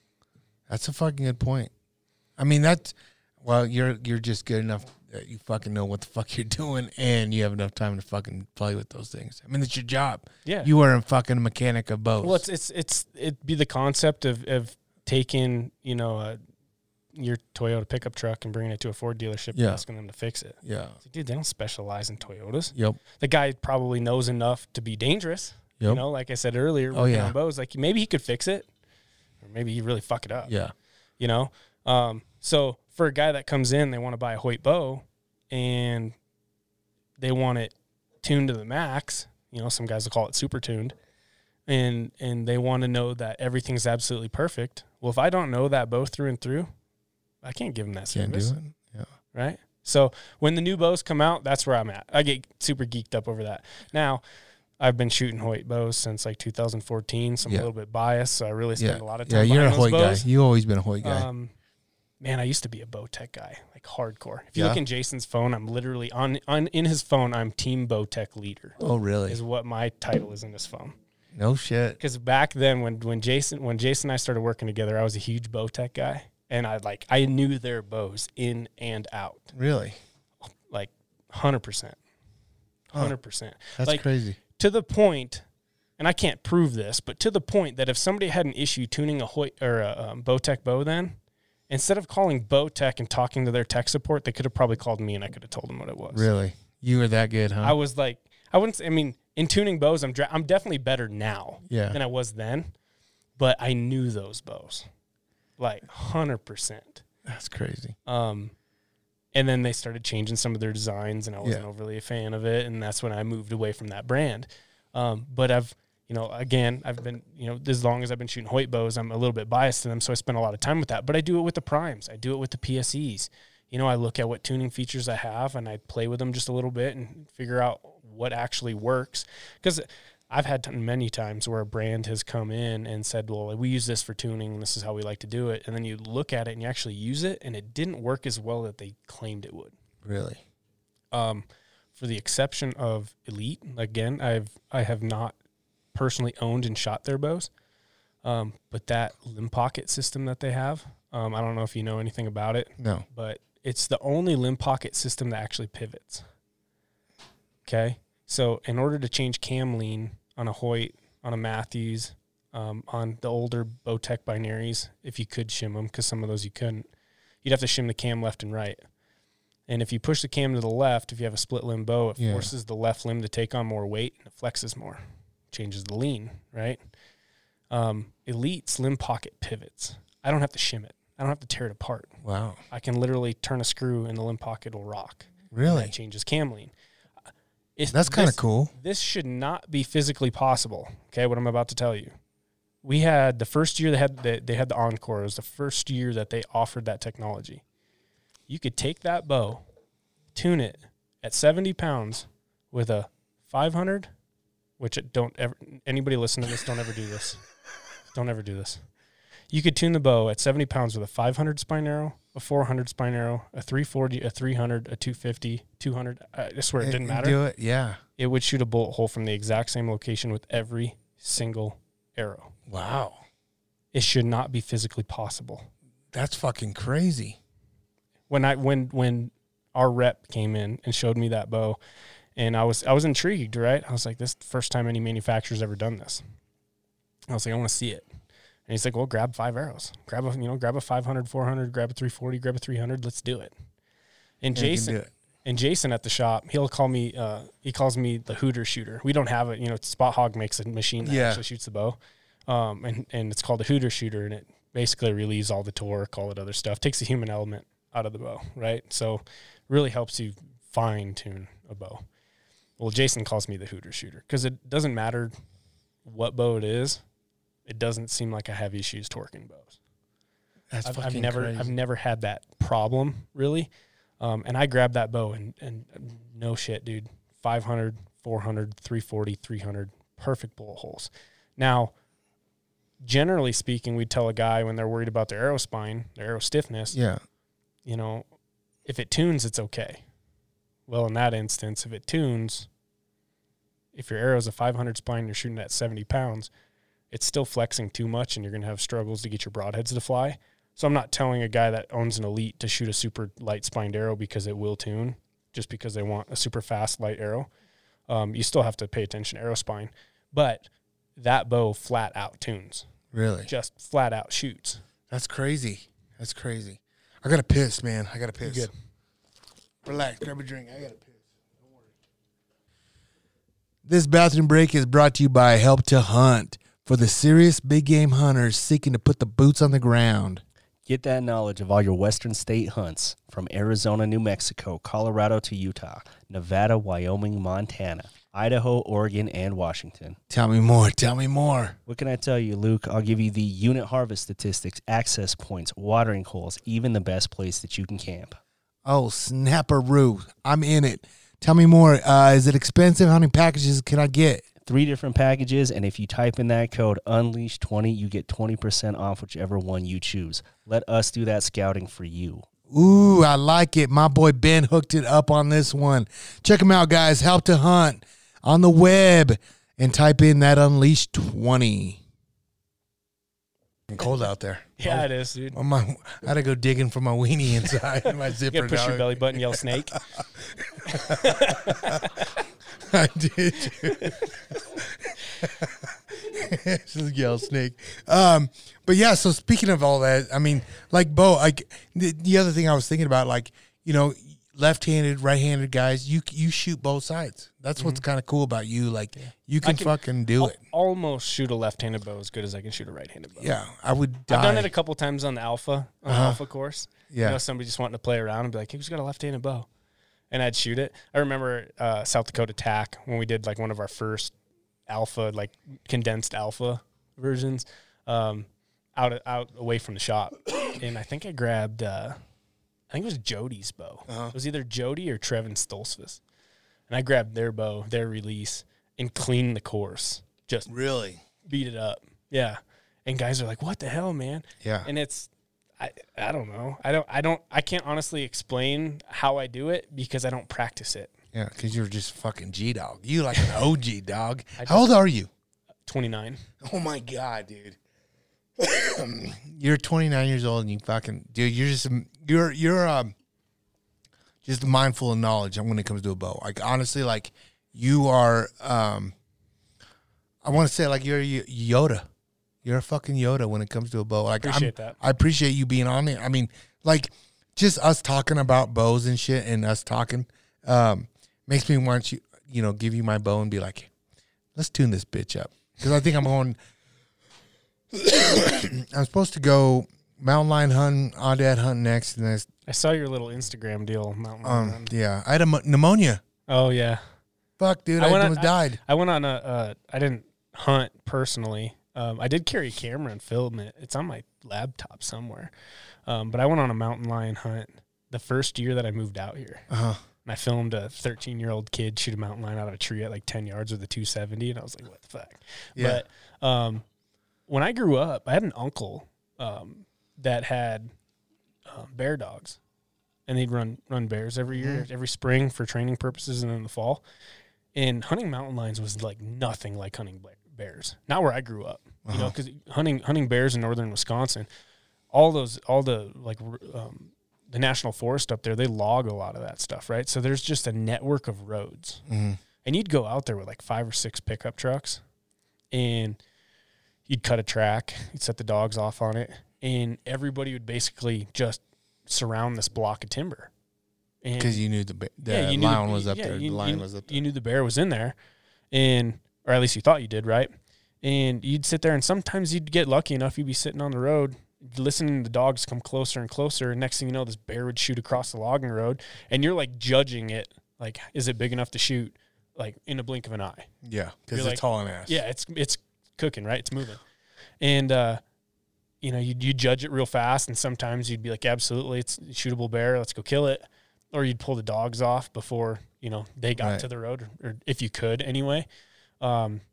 That's a fucking good point. I mean, that's, well, you're you're just good enough that you fucking know what the fuck you're doing and you have enough time to fucking play with those things. I mean, it's your job. Yeah. You are a fucking mechanic of bows. Well, it's, it's, it's, it'd be the concept of, of taking, you know, a, your Toyota pickup truck and bringing it to a Ford dealership Yeah. and asking them to fix it. Yeah. It's like, dude, they don't specialize in Toyotas. Yep. The guy probably knows enough to be dangerous. Yep. You know, like I said earlier, Oh, working yeah. on bows, like maybe he could fix it or maybe he really fuck it up. Yeah. You know? Um, so for a guy that comes in, they want to buy a Hoyt bow and they want it tuned to the max. You know, some guys will call it super tuned. And and they want to know that everything's absolutely perfect. Well, if I don't know that bow through and through, I can't give them that Can't service. do it. Yeah. Right? So when the new bows come out, that's where I'm at. I get super geeked up over that. Now, I've been shooting Hoyt bows since like two thousand fourteen, so I'm Yeah. a little bit biased, so I really spend Yeah. a lot of Yeah, time you're a behind those Hoyt guy. bows. You've always been a Hoyt guy. Um, man, I used to be a Bowtech guy, like hardcore. If you Yeah? look in Jason's phone, I'm literally on, on in his phone, I'm Team Bowtech Leader oh, really? is what my title is in his phone. No shit. Because back then, when when Jason when Jason and I started working together, I was a huge Bowtech guy, and I like I knew their bows in and out, Really? like hundred percent, hundred percent. That's Like, crazy. to the point, and I can't prove this, but to the point that if somebody had an issue tuning a Hoyt or a um, Bowtech bow, then instead of calling Bowtech and talking to their tech support, they could have probably called me and I could have told them what it was. Really? You were that good, huh? I was like, I wouldn't say, I mean, in tuning bows, I'm dra- I'm definitely better now Yeah. than I was then, but I knew those bows, like hundred percent. That's crazy. Um, and then they started changing some of their designs, and I wasn't Yeah. overly a fan of it, and that's when I moved away from that brand. Um, but I've, you know, again, I've been, you know, as long as I've been shooting Hoyt bows, I'm a little bit biased to them, so I spend a lot of time with that. But I do it with the primes. I do it with the P S Es. You know, I look at what tuning features I have, and I play with them just a little bit and figure out what actually works. Because I've had t- many times where a brand has come in and said, well, we use this for tuning, and this is how we like to do it. And then you look at it and you actually use it, and it didn't work as well that they claimed it would. Really? Um, for the exception of Elite, again, I've I have not personally owned and shot their bows. Um, but that limb pocket system that they have, um, I don't know if you know anything about it. No. But it's the only limb pocket system that actually pivots. Okay? So in order to change cam lean on a Hoyt, on a Matthews, um, on the older Bowtech binaries, if you could shim them, because some of those you couldn't, you'd have to shim the cam left and right. And if you push the cam to the left, if you have a split limb bow, it Yeah. forces the left limb to take on more weight and it flexes more, changes the lean, right? Um, Elite's limb pocket pivots. I don't have to shim it. I don't have to tear it apart. Wow. I can literally turn a screw and the limb pocket will rock. Really? That changes cam lean. If That's kind of this- cool. This should not be physically possible. Okay, what I'm about to tell you. We had the first year they had the, they had the Encore. It was the first year that they offered that technology. You could take that bow, tune it at seventy pounds with a five hundred, which it don't ever anybody listen to this. Don't ever do this. Don't ever do this. You could tune the bow at seventy pounds with a five hundred spine arrow, a four hundred spine arrow, a three forty, a three hundred, a two fifty, two hundred. I swear it didn't And matter. Do it. Yeah. It would shoot a bullet hole from the exact same location with every single arrow. Wow. It should not be physically possible. That's fucking crazy. When I when when our rep came in and showed me that bow, and I was I was intrigued, right? I was like, this is the first time any manufacturer's ever done this. I was like, I want to see it. And he's like, well, grab five arrows. Grab a, you know, grab a five hundred, four hundred, grab a three forty, grab a three hundred. Let's do it. And Yeah, you can Jason, do it. and Jason at the shop, he'll call me, uh, he calls me the Hooter shooter. We don't have it. You know, Spot Hog makes a machine that Yeah. actually shoots the bow. Um, and, and it's called a Hooter shooter. And it basically relieves all the torque, all that other stuff, takes the human element out of the bow, right? So really helps you fine tune a bow. Well, Jason calls me the Hooter shooter because it doesn't matter what bow it is. It doesn't seem like I have issues torquing bows. That's I've, fucking I've never, crazy. I've never had that problem really. Um, and I grabbed that bow and, and no shit, dude, five hundred, four hundred, three forty, three hundred, perfect bullet holes. Now, generally speaking, we'd tell a guy when they're worried about their arrow spine, their arrow stiffness, Yeah. you know, if it tunes, it's okay. Well, in that instance, if it tunes, if your arrow's a five hundred spine, you're shooting at seventy pounds, it's still flexing too much and you're going to have struggles to get your broadheads to fly. So I'm not telling a guy that owns an Elite to shoot a super light spined arrow because it will tune, just because they want a super fast light arrow. Um, you still have to pay attention to arrow spine. But that bow flat out tunes, Really? just flat out shoots. That's crazy. That's crazy. I got to piss, man. I got to piss. Good. Relax. Grab a drink. I got to piss. Don't worry. This bathroom break is brought to you by Help to Hunt for the serious big game hunters seeking to put the boots on the ground. Get that knowledge of all your Western state hunts from Arizona, New Mexico, Colorado to Utah, Nevada, Wyoming, Montana, Idaho, Oregon, and Washington. Tell me more. Tell me more. What can I tell you, Luke? I'll give you the unit harvest statistics, access points, watering holes, even the best place that you can camp. Oh, snapperoo. I'm in it. Tell me more. Uh, is it expensive? How many packages can I get? Three different packages, and if you type in that code unleash twenty, you get twenty percent off whichever one you choose. Let us do that scouting for you. Ooh, I like it. My boy Ben hooked it up on this one. Check him out, guys. Help to Hunt on the web and type in that unleash twenty. It's cold out there. Yeah, it is, dude. Oh, my, I had to go digging for my weenie inside my You zipper. gotta push your dog. belly button, yell snake. I did. Just yell snake. Um, but yeah, so speaking of all that, I mean, like Bo, like the, the other thing I was thinking about, like, you know, left-handed, right-handed guys, you you shoot both sides. That's what's kind of cool about you. Like, you can, can- fucking do I'll it. almost shoot a left-handed bow as good as I can shoot a right-handed bow. Yeah, I would die. I've done it a couple times on the Alpha, on the Alpha course. Yeah. You know, somebody just wanting to play around and be like, hey, who's got a left-handed bow? And I'd shoot it. I remember uh, South Dakota T A C when we did like one of our first Alpha, like condensed Alpha versions, um, out out away from the shop. And I think I grabbed, uh, I think it was Jody's bow. Uh-huh. It was either Jody or Trevin Stolzfus. And I grabbed their bow, their release, and cleaned the course. Just Really? beat it up. Yeah. And guys are like, what the hell, man? Yeah. And it's, I, I don't know. I don't, I don't, I can't honestly explain how I do it because I don't practice it. Yeah, because you're just fucking G-Dog. You like an O G dog. I How old are you? twenty-nine. Oh, my God, dude. you're twenty-nine years old and you fucking dude, you're just you're you're um just mindful of knowledge when it comes to a bow. Like honestly, like you are um I want to say like you're Yoda. You're a fucking Yoda when it comes to a bow. Like Appreciate I'm, that. I appreciate you being on it. I mean, like just us talking about bows and shit and us talking um makes me want you, you know, give you my bow and be like, let's tune this bitch up. Because I think I'm going I'm supposed to go mountain lion hunting, aoudad hunting next, and then I saw your little Instagram deal, mountain um lion. yeah, I had a m- pneumonia. Oh yeah, Fuck, dude, I I, went on- almost died. I went on a. Uh, I didn't hunt personally. Um, I did carry a camera and film it. It's on my laptop somewhere. Um, but I went on a mountain lion hunt the first year that I moved out here. Uh-huh. And I filmed a thirteen-year-old kid shoot a mountain lion out of a tree at like ten yards with a two seventy, and I was like, "What the fuck?" Yeah. But um, when I grew up, I had an uncle um, that had um, bear dogs, and they'd run run bears every year, Mm-hmm. every spring for training purposes, and in the fall. And hunting mountain lions was like nothing like hunting bears. Bears, not where I grew up, you know, because hunting hunting bears in northern Wisconsin, all those all the like um, the national forest up there, they log a lot of that stuff, right? So there's just a network of roads, Mm-hmm. and you'd go out there with like five or six pickup trucks, and you'd cut a track, you'd set the dogs off on it, and everybody would basically just surround this block of timber, Because you knew the ba- the yeah, you knew lion the, was up yeah, there. You, the lion you, was up there. You knew the bear was in there, and or at least you thought you did, right? And you'd sit there, and sometimes you'd get lucky enough. You'd be sitting on the road, listening to the dogs come closer and closer, and next thing you know, this bear would shoot across the logging road, and you're like judging it, like, is it big enough to shoot, like in a blink of an eye? Yeah, because You're it's like- hauling ass. Yeah, it's it's cooking, right? It's moving, and uh, you know, you you judge it real fast, and sometimes you'd be like, absolutely, it's a shootable bear, let's go kill it, or you'd pull the dogs off before you know they got Right. to the road, or if you could anyway. Um,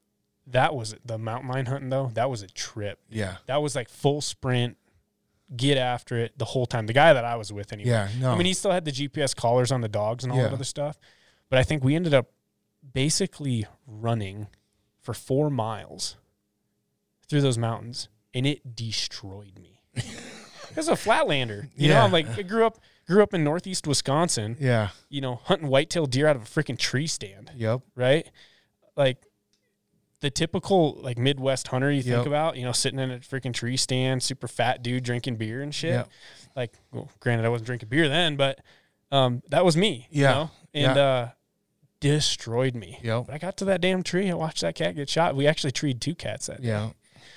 that was the mountain lion hunting though. That was a trip. Yeah. That was like full sprint, get after it the whole time. The guy that I was with anyway. Yeah, no. I mean, he still had the G P S collars on the dogs and all Yeah. that other stuff. But I think we ended up basically running for four miles through those mountains, and it destroyed me. As a flatlander, you Yeah. know, I'm like, I grew up grew up in northeast Wisconsin, Yeah. you know, hunting whitetail deer out of a freaking tree stand, Yep. right? Like the typical like Midwest hunter you think Yep. about, you know, sitting in a freaking tree stand, super fat dude drinking beer and shit. Yep. Like, well, granted, I wasn't drinking beer then, but um, that was me. Yeah. You know? And Yeah. uh, destroyed me. Yep. But I got to that damn tree. I watched that cat get shot. We actually treed two cats that day, Yeah.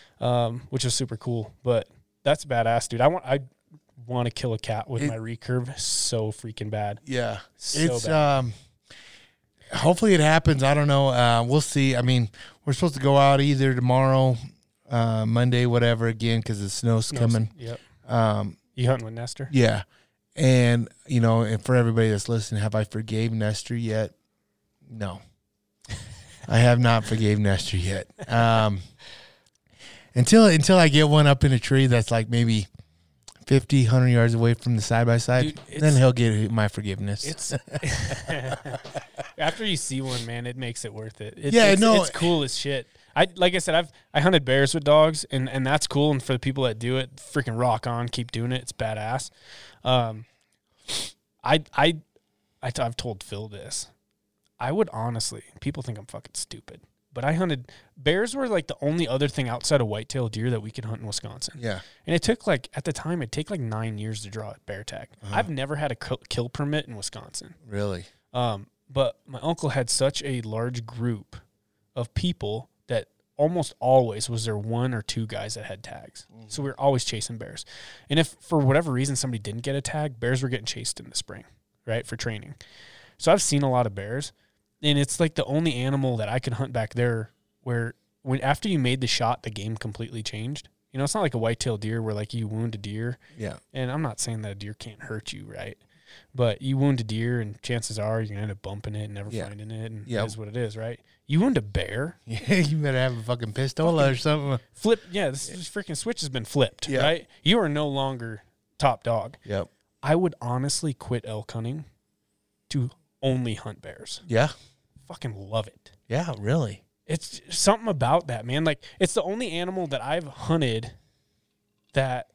um, which was super cool. But that's badass, dude. I want I want to kill a cat with It- my recurve so freaking bad. Yeah. So it's bad. um hopefully it happens. I don't know. Uh we'll see. I mean, we're supposed to go out either tomorrow, uh Monday, whatever again cuz the snow's Snow's- coming. Yep. Um You hunting with Nestor? yeah. And you know, and for everybody that's listening, have I forgave Nestor yet? No. I have not forgave Nestor yet. Um until until I get one up in a tree that's like maybe fifty, one hundred yards away from the side by side, Dude, then it's- he'll get my forgiveness. It's after you see one, man, it makes it worth it. It's, Yeah, it's, no. it's cool as shit. I like I said, I've I hunted bears with dogs, and and that's cool. And for the people that do it, freaking rock on, keep doing it. It's badass. Um, I I I t- I've told Phil this. I would honestly, people think I'm fucking stupid, but I hunted bears were like the only other thing outside of whitetail deer that we could hunt in Wisconsin. yeah. And it took like, at the time, it'd take like nine years to draw a bear tag. Uh-huh. I've never had a kill, kill permit in Wisconsin. Really. Um, but my uncle had such a large group of people that almost always was there one or two guys that had tags. Mm-hmm. So we were always chasing bears. And if for whatever reason somebody didn't get a tag, bears were getting chased in the spring, right, for training. So I've seen a lot of bears. And it's like the only animal that I could hunt back there where when after you made the shot, the game completely changed. You know, it's not like a whitetail deer where like you wound a deer. Yeah. And I'm not saying that a deer can't hurt you, right? But you wound a deer and chances are you're going to end up bumping it and never Yeah. finding it. And Yep. it is what it is, right? You wound a bear. Yeah, you better have a fucking pistola or something. Flip. Yeah, this, this freaking switch has been flipped, Yeah. right? You are no longer top dog. Yep. I would honestly quit elk hunting to only hunt bears. Yeah. Fucking love it. Yeah, really. It's something about that, man. Like, it's the only animal that I've hunted that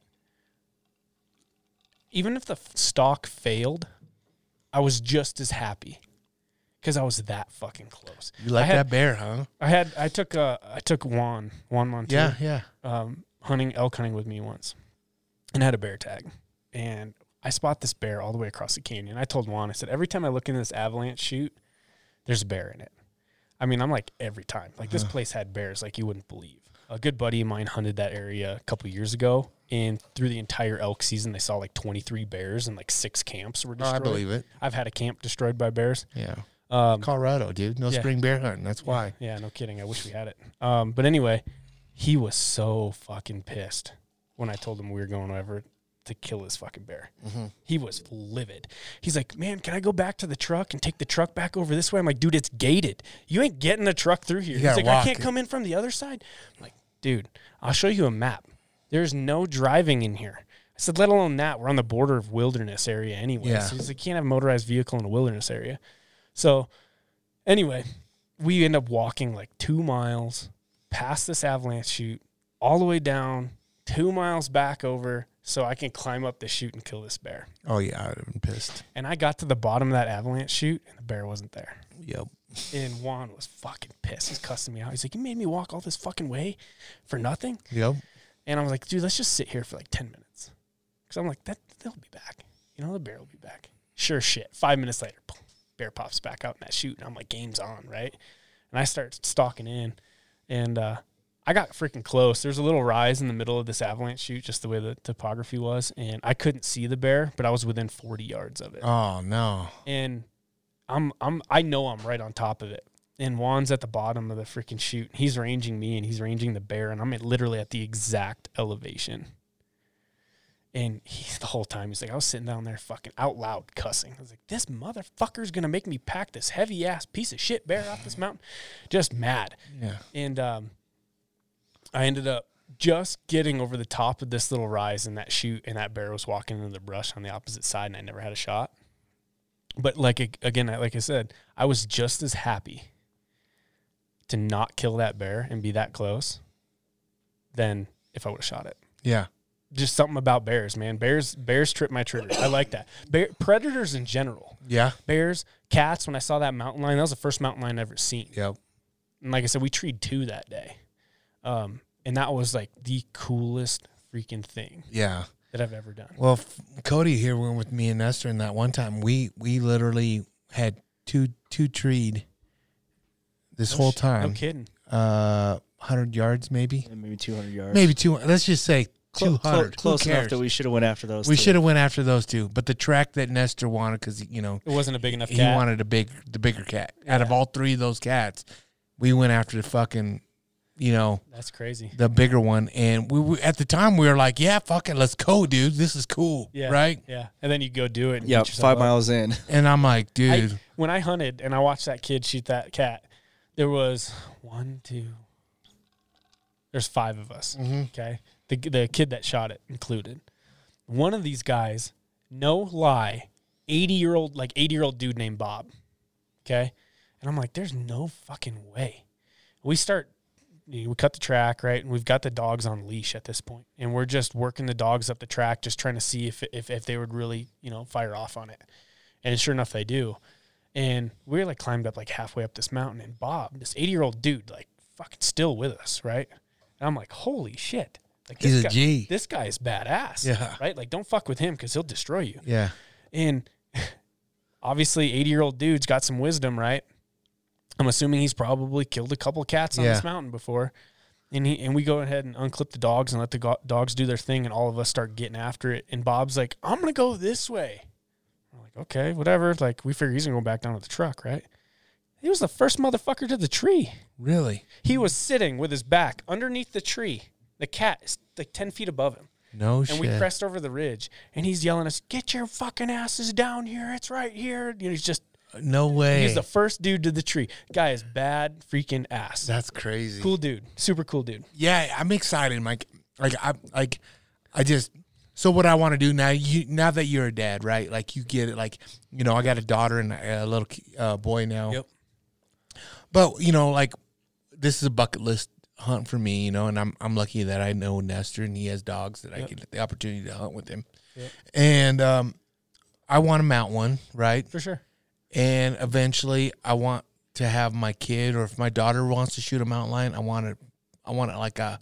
even if the f- stalk failed, I was just as happy because I was that fucking close. You like I had, that bear, huh? I had I took uh I took Juan Juan Montero. Yeah, yeah. Um, hunting elk hunting with me once, and had a bear tag, and I spot this bear all the way across the canyon. I told Juan, I said, every time I look into this avalanche chute, there's a bear in it. I mean, I'm like every time. Like this place had bears like you wouldn't believe. A good buddy of mine hunted that area a couple years ago, and through the entire elk season, they saw like twenty-three bears and like six camps were Oh, destroyed. I believe it. I've had a camp destroyed by bears. Yeah. Um, Colorado, dude. No yeah. spring bear hunting. That's why. Yeah, no kidding. I wish we had it. Um, but anyway, he was so fucking pissed when I told him we were going over to kill this fucking bear. Mm-hmm. He was livid. He's like, man, can I go back to the truck and take the truck back over this way? I'm like, dude, it's gated. You ain't getting the truck through here. You He's gotta like, I walk can't it. come in from the other side. I'm like, dude, I'll show you a map. There's no driving in here. I said, let alone that. We're on the border of wilderness area anyway. Yeah. So he's like, you can't have a motorized vehicle in a wilderness area. So anyway, we end up walking like two miles past this avalanche chute, all the way down, two miles back over, so I can climb up the chute and kill this bear. Oh, yeah. I would have been pissed. And I got to the bottom of that avalanche chute, and the bear wasn't there. Yep. And Juan was fucking pissed. He's cussing me out. He's like, you made me walk all this fucking way for nothing? Yep. And I was like, dude, let's just sit here for like ten minutes. Because I'm like, that they'll be back. You know, the bear will be back. Sure shit. Five minutes later, boom, bear pops back out in that chute. And I'm like, game's on, right? And I start stalking in. And uh, I got freaking close. There's a little rise in the middle of this avalanche chute, just the way the topography was. And I couldn't see the bear, but I was within forty yards of it. Oh, no. And I'm I'm I know I'm right on top of it. And Juan's at the bottom of the freaking chute. He's ranging me and he's ranging the bear, and I'm at literally at the exact elevation. And he, the whole time he's like, I was sitting down there fucking out loud cussing. I was like, this motherfucker's gonna make me pack this heavy ass piece of shit bear off this mountain. Just mad. Yeah. And um, I ended up just getting over the top of this little rise in that chute, and that bear was walking into the brush on the opposite side, and I never had a shot. But like again, like I said, I was just as happy to not kill that bear and be that close than if I would have shot it. Yeah. Just something about bears, man. Bears, bears trip my trigger. I like that. Bear, predators in general. Yeah. Bears, cats. When I saw that mountain lion, that was the first mountain lion I've ever seen. Yep. And like I said, we treed two that day, um, and that was like the coolest freaking thing Yeah. that I've ever done. Well, f- Cody here went with me and Nestor, and that one time we we literally had two two treed this No whole sh- time. No kidding. Uh, hundred yards maybe, Yeah, maybe two hundred yards. maybe two. Let's just say Clo- two clo- hundred. close Who enough cares? that we should have went after those. We two. should have went after those two, but the track that Nestor wanted, because you know It wasn't a big enough he cat. wanted a big the bigger cat. Out of Yeah. all three of those cats, we went after the fucking, you know, That's crazy. the bigger one. And we, we at the time we were like, yeah, fuck it, let's go, dude. This is cool, Yeah. right? Yeah. And then you go do it. And Yeah, beat yourself five up. miles in. And I'm like, dude, I, when I hunted and I watched that kid shoot that cat, there was one, two, there's five of us. Mm-hmm. Okay. The, the kid that shot it included. One of these guys, no lie, eighty year old, like eighty year old dude named Bob. Okay. And I'm like, there's no fucking way. We start, we cut the track, right? And we've got the dogs on leash at this point, and we're just working the dogs up the track, just trying to see if, if, if they would really, you know, fire off on it. And sure enough, they do. And we like climbed up like halfway up this mountain, and Bob, this eighty year old dude, like fucking still with us, right? And I'm like, holy shit. Like, He's this a guy, G. This guy is badass. Yeah. Right? Like, don't fuck with him because he'll destroy you. yeah, And obviously, eighty year old dude's got some wisdom, right? I'm assuming he's probably killed a couple cats on Yeah. this mountain before. And he and we go ahead and unclip the dogs and let the go- dogs do their thing, and all of us start getting after it. And Bob's like, I'm going to go this way. I'm like, okay, whatever. Like, we figure he's going to go back down to the truck, right? He was the first motherfucker to the tree. really? He was sitting with his back underneath the tree. The cat is like ten feet above him. No And shit. we crest over the ridge, and he's yelling at us, get your fucking asses down here. It's right here. You know, he's just, no way. he's the first dude to the tree. Guy is bad freaking ass. That's crazy. Cool dude. Super cool dude. Yeah, I'm excited, Mike. Like I like I just so what I want to do now, you now that you're a dad, right? Like you get it, like, you know, I got a daughter and a little uh, boy now. Yep. But, you know, like this is a bucket list hunt for me, you know, and I'm I'm lucky that I know Nestor and he has dogs that I Yep. get the opportunity to hunt with him. Yep. And um, I want to mount one, right? For sure. And eventually, I want to have my kid, or if my daughter wants to shoot a mountain lion, I want it. I want it like a,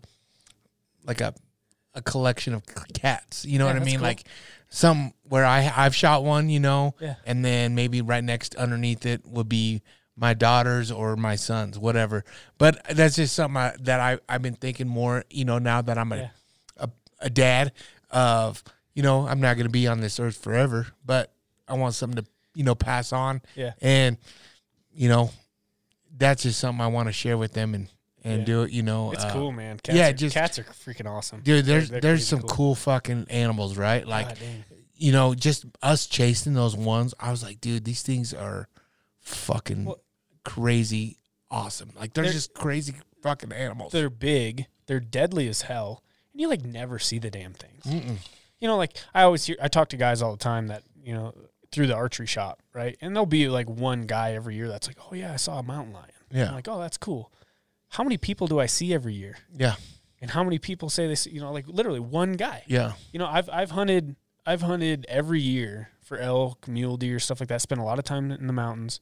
like a, a collection of cats. You know Yeah, what I that's mean? cool. Like some where I I've shot one, you know, Yeah. and then maybe right next underneath it would be my daughters or my sons, whatever. But that's just something I, that I I've been thinking more. You know, now that I'm a Yeah. a, a dad of, you know, I'm not going to be on this earth forever, but I want something to, you know, pass on. Yeah. And, you know, that's just something I want to share with them and, and Yeah. do it, you know. It's uh, cool, man. Cats yeah, are, just- cats are freaking awesome. Dude, there's They're- they're there's crazy some cool. fucking animals, right? Like, God dang. you know, just us chasing those ones. I was like, dude, these things are fucking Well- crazy awesome. Like, they're, They're- just crazy fucking animals. They're big. They're deadly as hell. And you like never see the damn things. Mm-mm. You know, like I always hear, I talk to guys all the time that, you know, through the archery shop, right? And there'll be like one guy every year that's like, oh yeah, I saw a mountain lion. Yeah. I'm like, oh, that's cool. How many people do I see every year? Yeah. And how many people say this, you know, like literally one guy. Yeah. You know, I've I've hunted I've hunted every year for elk, mule deer, stuff like that. Spent a lot of time in the mountains.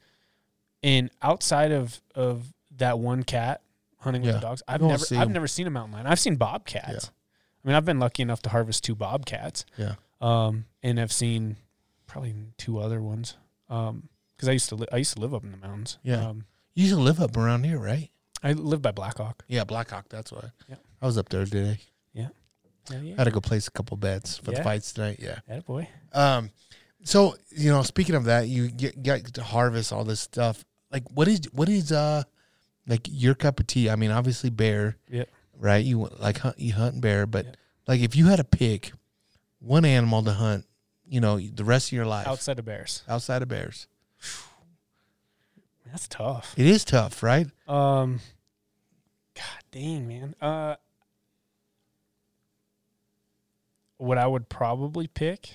And outside of of that one cat hunting with Yeah. the dogs, I've don't never see I've 'em. never seen a mountain lion. I've seen bobcats. Yeah. I mean, I've been lucky enough to harvest two bobcats. Yeah. Um, and I've seen probably two other ones. Um, because I used to li- I used to live up in the mountains. Yeah. Um, You used to live up around here, right? I live by Blackhawk. Yeah, Blackhawk. That's why. Yeah. I was up there today. Yeah, yeah. I had to go place a couple bets for Yeah. the fights tonight. Yeah. That boy. Um, so you know, speaking of that, you get, get to harvest all this stuff. Like, what is what is uh, like your cup of tea? I mean, obviously bear, Yep. right? You like hunt, you hunt bear, but Yep. like if you had to pick one animal to hunt, you know, the rest of your life Outside of bears. outside of bears, That's tough. it is tough, right? Um, God dang, man. Uh, what I would probably pick.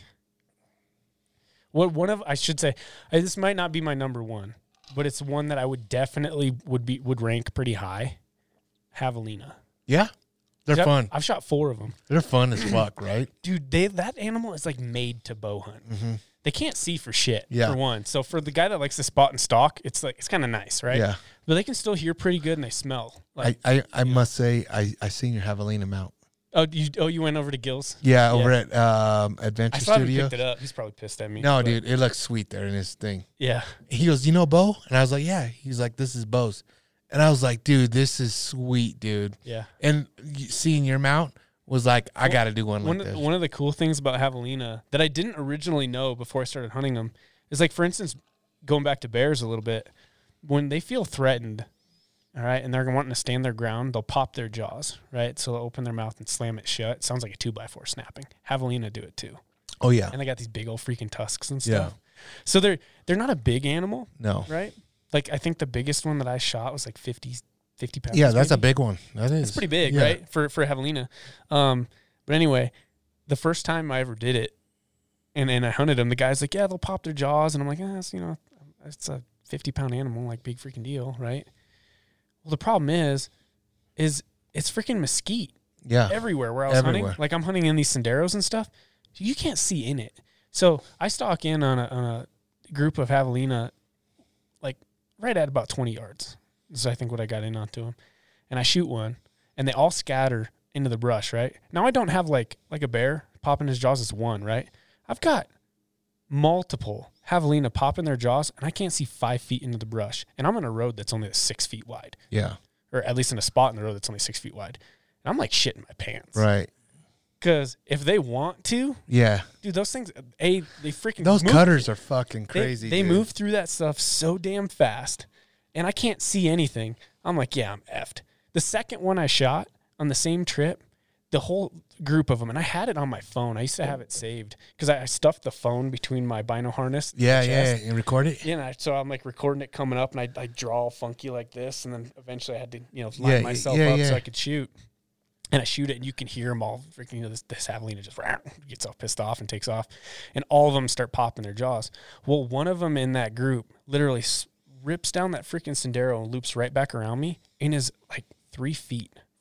What one of I should say, uh, this might not be my number one, but it's one that I would definitely would be would rank pretty high. Javelina. Yeah, they're 'Cause I've- fun. I've shot four of them, They're fun as fuck, right? dude. They that animal is like made to bow hunt. Mm-hmm. They can't see for shit. Yeah. For one, so for the guy that likes to spot and stalk, it's like it's kind of nice, right? Yeah. But they can still hear pretty good and they smell. Like, I, I, I must say, I, I seen your javelina mount. oh, you oh you went over to Gills. Yeah, Yeah. over at um, I Adventure still haven't Studio. picked it up. He's probably pissed at me. No, but- dude, it looks sweet there in his thing. Yeah. He goes, "You know Bo?" And I was like, "Yeah." He's like, "This is Bo's," and I was like, "Dude, this is sweet, dude." Yeah. And y- seeing your mount was like, I got to do one like One of, this. one of the cool things about javelina that I didn't originally know before I started hunting them is like, for instance, going back to bears a little bit, when they feel threatened, all right, and they're wanting to stand their ground, they'll pop their jaws, right? So they'll open their mouth and slam it shut. It sounds like a two by four snapping. Javelina do it too. Oh yeah, And they got these big old freaking tusks and Yeah. stuff. So they're they're not a big animal, no, right? Like I think the biggest one that I shot was like fifty, fifty pounds. yeah, that's a maybe. big one. That is It's pretty big, Yeah. right? For for javelina. Um, but anyway, the first time I ever did it, and and I hunted them, the guy's like, yeah, they'll pop their jaws, and I'm like, ah, it's, you know, it's a fifty pound animal, like big freaking deal, right? Well, the problem is, is it's freaking mesquite Yeah, everywhere where I was Everywhere. hunting. Like I'm hunting in these senderos and stuff. You can't see in it. So I stalk in on a, on a group of javelina, like right at about twenty yards. This is, I think, what I got in onto them. And I shoot one, and they all scatter into the brush, right? Now I don't have like like a bear popping his jaws as one, right? I've got multiple javelina popping their jaws, and I can't see five feet into the brush. And I'm on a road that's only six feet wide, yeah, or at least in a spot in the road that's only six feet wide. And I'm like shitting my pants. right. Because if they want to, Yeah, dude, those things, a they freaking those move. cutters are fucking They- crazy. They, dude. move through that stuff so damn fast, and I can't see anything. I'm like, yeah, I'm effed. The second one I shot on the same trip, the whole group of them, and I had it on my phone. I used to have it saved because I, I stuffed the phone between my bino harness. and Yeah, the yeah, chest. and record it. Yeah, and I, so I'm like recording it coming up, and I I draw all funky like this, and then eventually I had to you know line Yeah, myself yeah, up yeah. so I could shoot. And I shoot it, and you can hear them all freaking. You know, this, this javelina just gets all pissed off and takes off, and all of them start popping their jaws. Well, one of them in that group literally s- rips down that freaking sendero and loops right back around me, and is like three feet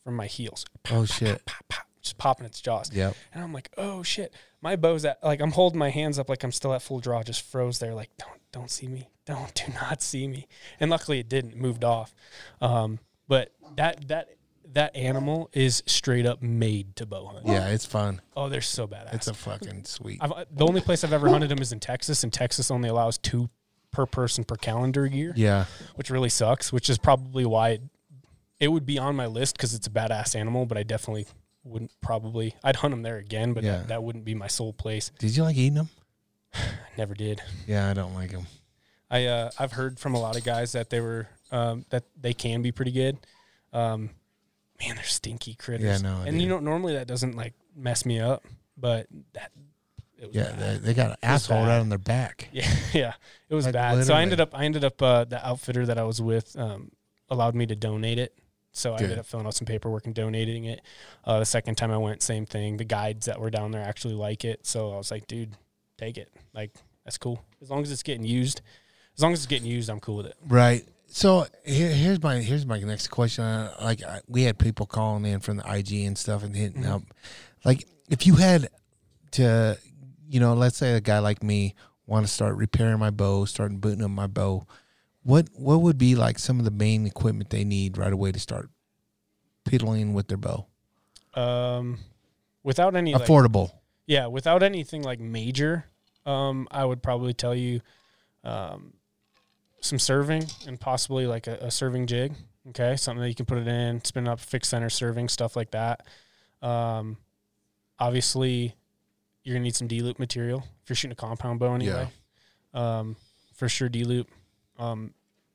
from my heels. Oh shit! Pop, pop, just popping its jaws. Yep. And I'm like, oh shit! My bow's at like I'm holding my hands up like I'm still at full draw. Just froze there. Like don't don't see me. Don't do not see me. And luckily it didn't. It moved off. Um, but that that that animal is straight up made to bow hunt. Yeah, it's fun. Oh, they're so badass. It's a fucking sweet. I've, the only place I've ever hunted them is in Texas, and Texas only allows two per person per calendar year. Yeah. Which really sucks, which is probably why it, it would be on my list because it's a badass animal, but I definitely wouldn't probably, I'd hunt them there again, but Yeah. that, that wouldn't be my sole place. Did you like eating them? I never did. Yeah, I don't like them. I, uh, I've heard from a lot of guys that they were, um, that they can be pretty good. Um, man, they're stinky critters. Yeah, no, And dude. you know, normally that doesn't like mess me up, but that, it was Yeah, bad. they, they got an asshole bad. right on their back. Yeah, yeah, it was Like, bad. So I literally. ended up, I ended up, uh, the outfitter that I was with um, allowed me to donate it. So I Good. ended up filling out some paperwork and donating it. Uh, the second time I went, same thing. The guides that were down there actually like it. So I was like, dude, take it. Like, that's cool. As long as it's getting used, as long as it's getting used, I'm cool with it. Right. So here, here's my here's my next question. Uh, like I, we had people calling in from the I G and stuff and hitting Mhm. up. Like if you had to, you know, let's say a guy like me want to start repairing my bow, starting booting up my bow, what what would be like some of the main equipment they need right away to start piddling with their bow? Um, without any, like, Affordable. yeah, without anything like major, um, I would probably tell you, um, some serving and possibly like a, a serving jig. Okay. Something that you can put it in, spin up, fixed center serving, stuff like that. Um, obviously you're gonna need some D-loop material if you're shooting a compound bow anyway. Um, for sure D-loop. Um,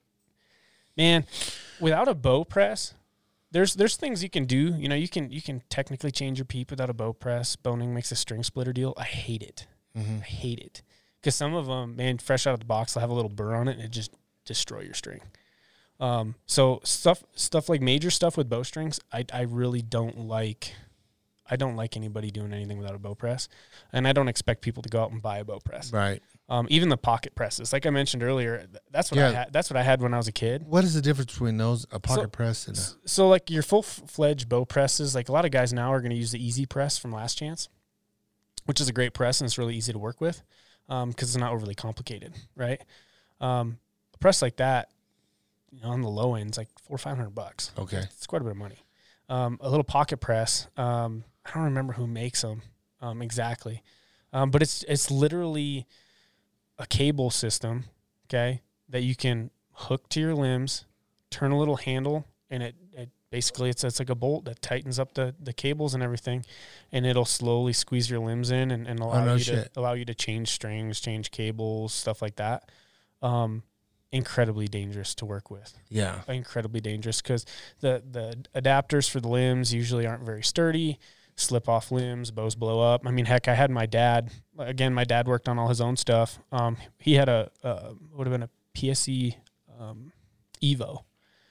man, without a bow press, there's there's things you can do. You know, you can you can technically change your peep without a bow press. Boning makes a string splitter deal. I hate it. Mm-hmm. I hate it because some of them, man, fresh out of the box, they'll have a little burr on it and it just destroy your string. Um, so stuff stuff like major stuff with bowstrings, I I really don't like. I don't like anybody doing anything without a bow press, and I don't expect people to go out and buy a bow press. Right. Um, even the pocket presses, like I mentioned earlier, th- that's what I Yeah. had. That's what I had when I was a kid. What is the difference between those, a pocket So- press and a, S- So, like your full fledged bow presses, like a lot of guys now are going to use the Easy Press from Last Chance, which is a great press and it's really easy to work with because it's not overly complicated, right? Um, a press like that, you know, on the low end, is like four or five hundred bucks. okay. It's quite a bit of money. Um, a little pocket press. Um, I don't remember who makes them um, exactly, um, but it's it's literally a cable system, okay, that you can hook to your limbs, turn a little handle, and it, it basically it's it's like a bolt that tightens up the, the cables and everything, and it'll slowly squeeze your limbs in and, and allow no you shit. to allow you to change strings, change cables, stuff like that. Um, incredibly dangerous to work with. Yeah. Incredibly dangerous because the the adapters for the limbs usually aren't very sturdy. Slip off limbs, bows blow up. I mean, heck, I had my dad. Again, my dad worked on all his own stuff. Um, he had a uh, would have been a P S E um, Evo,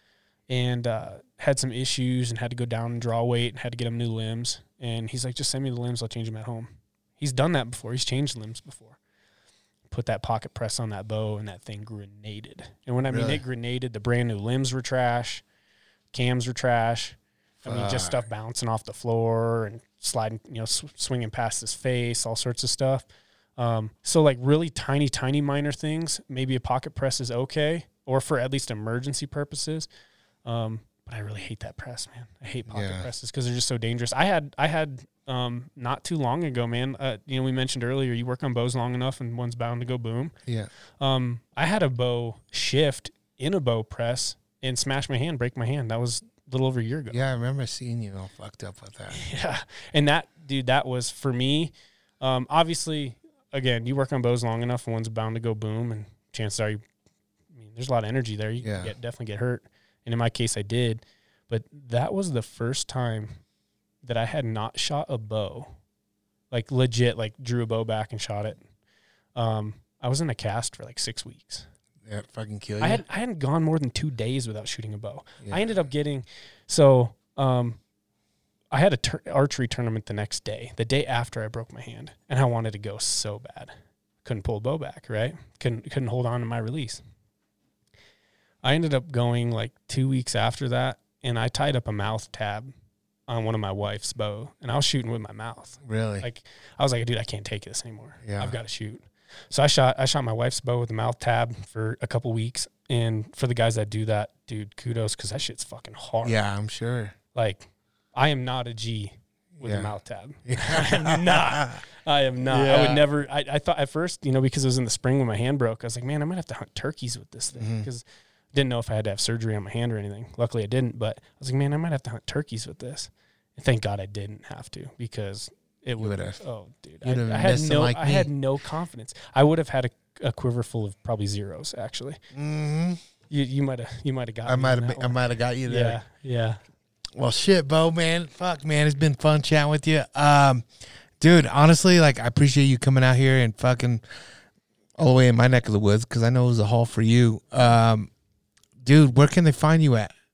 and uh, had some issues and had to go down and draw weight and had to get him new limbs. And he's like, "Just send me the limbs. I'll change them at home." He's done that before. He's changed limbs before. Put that pocket press on that bow, and that thing grenaded. And when I mean Really? it grenaded, the brand new limbs were trash, cams were trash. I mean, just Fuck. stuff bouncing off the floor and sliding, you know, sw- swinging past his face, all sorts of stuff. Um, so like really tiny, tiny minor things, maybe a pocket press is okay, or for at least emergency purposes. Um, but I really hate that press, man. I hate pocket Yeah. presses because they're just so dangerous. I had, I had, um, not too long ago, man, uh, you know, we mentioned earlier, you work on bows long enough and one's bound to go boom. Yeah. Um, I had a bow shift in a bow press and smash my hand, break my hand. That was a little over a year ago. Yeah, I remember seeing you all fucked up with that. Yeah. And that, dude, that was for me. Um, obviously, again, you work on bows long enough and one's bound to go boom, and chances are you, I mean, there's a lot of energy there. You Yeah. can get, definitely get hurt. And in my case, I did. But that was the first time that I had not shot a bow, like legit, like drew a bow back and shot it. Um, I was in a cast for like six weeks. That fucking kill you. I had I hadn't gone more than two days without shooting a bow. Yeah. I ended up getting so um, I had a tur- archery tournament the next day, the day after I broke my hand, and I wanted to go so bad. Couldn't pull a bow back, right? Couldn't couldn't hold on to my release. I ended up going like two weeks after that, and I tied up a mouth tab on one of my wife's bow, and I was shooting with my mouth. Really? Like I was like, dude, I can't take this anymore. Yeah. I've got to shoot. So I shot I shot my wife's bow with a mouth tab for a couple weeks, and for the guys that do that, dude, kudos, because that shit's fucking hard. Yeah, I'm sure. Like I am not a G with Yeah. a mouth tab. I am not. I am not. I Yeah. would never. I, I thought at first, you know, because it was in the spring when my hand broke, I was like, man, I might have to hunt turkeys with this thing, because I didn't know if I had to have surgery on my hand or anything. Luckily, I didn't. But I was like, man, I might have to hunt turkeys with this. And thank God I didn't have to, because it would would've- have. Oh, dude, I, you'd have I had missed 'em no. like I me. had no confidence. I would have had a, a quiver full of probably zeros. Actually, Mm-hmm. you you might have you might have got. I me might on have that I one. might have got you there. Yeah, yeah. Well, shit, Bo, man. Fuck, man. It's been fun chatting with you. Um, dude, honestly, like, I appreciate you coming out here and fucking all the way in my neck of the woods, because I know it was a haul for you. Um, dude, where can they find you at?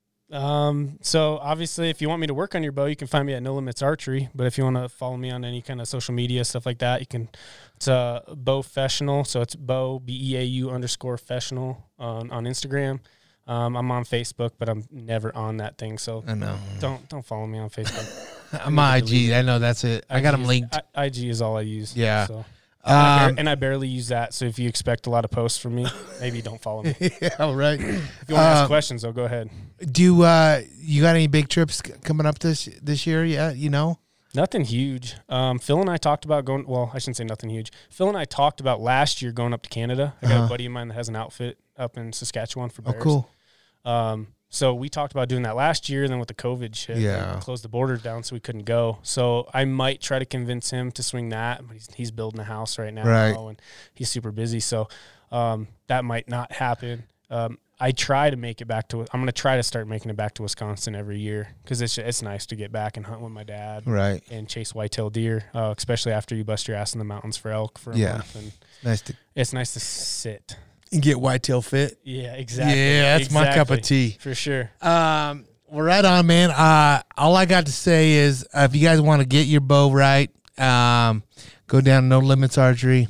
Um, so obviously if you want me to work on your bow, you can find me at No Limits Archery. But if you want to follow me on any kind of social media, stuff like that, you can, it's uh Bowfessional. So it's Bow, B E A U underscore Fessional on, on Instagram. Um, I'm on Facebook, but I'm never on that thing. So I know. don't, don't follow me on Facebook. I'm on I G. I know that's it. I got them I G is- linked. I, IG is all I use. Yeah. So. And, I bar- Um, and I barely use that. So if you expect a lot of posts from me, maybe don't follow me. yeah, all right. If you want to ask Um, questions, though, go ahead. Do uh, you got any big trips c- coming up this this year? Yeah, you know. Nothing huge. Um, Phil and I talked about going. Well, I shouldn't say nothing huge. Phil and I talked about last year going up to Canada. I got Uh-huh. a buddy of mine that has an outfit up in Saskatchewan for Oh, bears. cool. Um, so we talked about doing that last year. Then with the COVID shit, Yeah. they closed the borders down, so we couldn't go. So I might try to convince him to swing that. But he's, he's building a house right now, Right. and he's super busy. So um, that might not happen. Um, I try to make it back to. I'm going to try to start making it back to Wisconsin every year, because it's it's nice to get back and hunt with my dad Right. and chase whitetail deer, uh, especially after you bust your ass in the mountains for elk for a Yeah. month. And Nice to it's nice to sit. get whitetail fit. Yeah, exactly. Yeah, that's my cup of Exactly. tea. For sure. Um, well, right on, man. Uh, all I got to say is, uh, if you guys want to get your bow right, um, go down to No Limits Archery.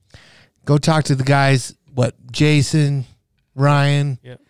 Go talk to the guys. What, Jason, Ryan? Yep.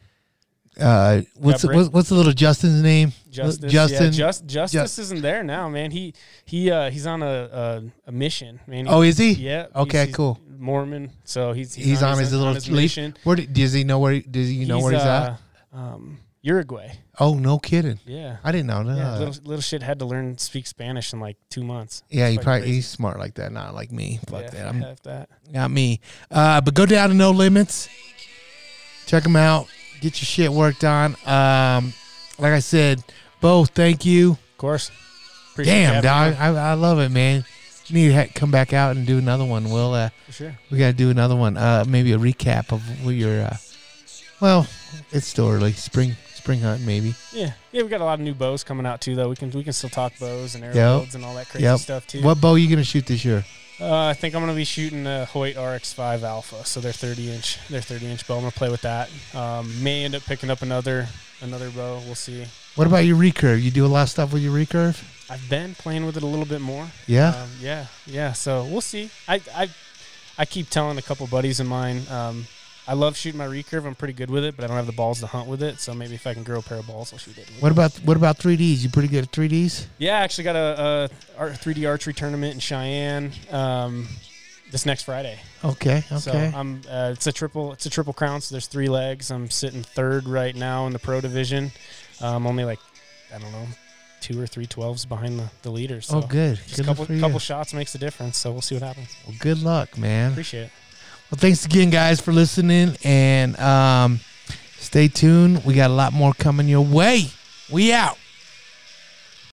Uh, what's Britt. what's, what's the little Justin's name? Justice, Justin. yeah, Just, Justice Just- isn't there now, man. He he uh, he's on a, a a mission, man. He- Oh, is he? Yeah. Okay, he's- he's cool. Mormon, so he's He's, on, his, little on his leash. mission. Where did, does he know where? He, does he know he's, where he's uh, at? Um, Uruguay. Oh, no kidding. Yeah. I didn't know that. Yeah, Yeah, little little shit had to learn to speak Spanish in like two months. he It's probably crazy. he's smart like that. Not like me. Fuck Yeah, that. I'm have that. not me. Uh, but go down to No Limits. Check them out. Get your shit worked on. Um, like I said, Bo, thank you. Of course. Appreciate you Damn, having dog. me I, I love it, man. You need to ha- come back out and do another one. We'll, uh, on. For sure. we got to do another one. Uh, maybe a recap of what your, uh, well, it's still early. Spring, spring hunt, maybe. Yeah, yeah, we got a lot of new bows coming out too. Though we can we can still talk bows and arrow Yep. builds and all that crazy Yep. stuff too. What bow you going to shoot this year? Uh, I think I'm gonna be shooting a Hoyt R X five Alpha, so they're thirty inch. They're thirty inch bow. I'm gonna play with that. Um, may end up picking up another another bow. We'll see. What about your recurve? You do a lot of stuff with your recurve? I've been playing with it a little bit more. Yeah. Um, yeah, yeah. So we'll see. I I I keep telling a couple buddies of mine. Um, I love shooting my recurve. I'm pretty good with it, but I don't have the balls to hunt with it. So maybe if I can grow a pair of balls, I'll shoot it. What about what about three Ds? You pretty good at three Ds? Yeah, I actually got a, a ar- three D archery tournament in Cheyenne um, this next Friday. Okay, okay. So I'm uh, it's a triple it's a triple crown. So there's three legs. I'm sitting third right now in the pro division. Um, only like I don't know two or three twelves behind the, the leaders. So oh, good. just Good a couple luck for you. couple shots makes a difference. So we'll see what happens. Well, good luck, man. Appreciate it. Well, thanks again, guys, for listening, and um, stay tuned. We got a lot more coming your way. We out.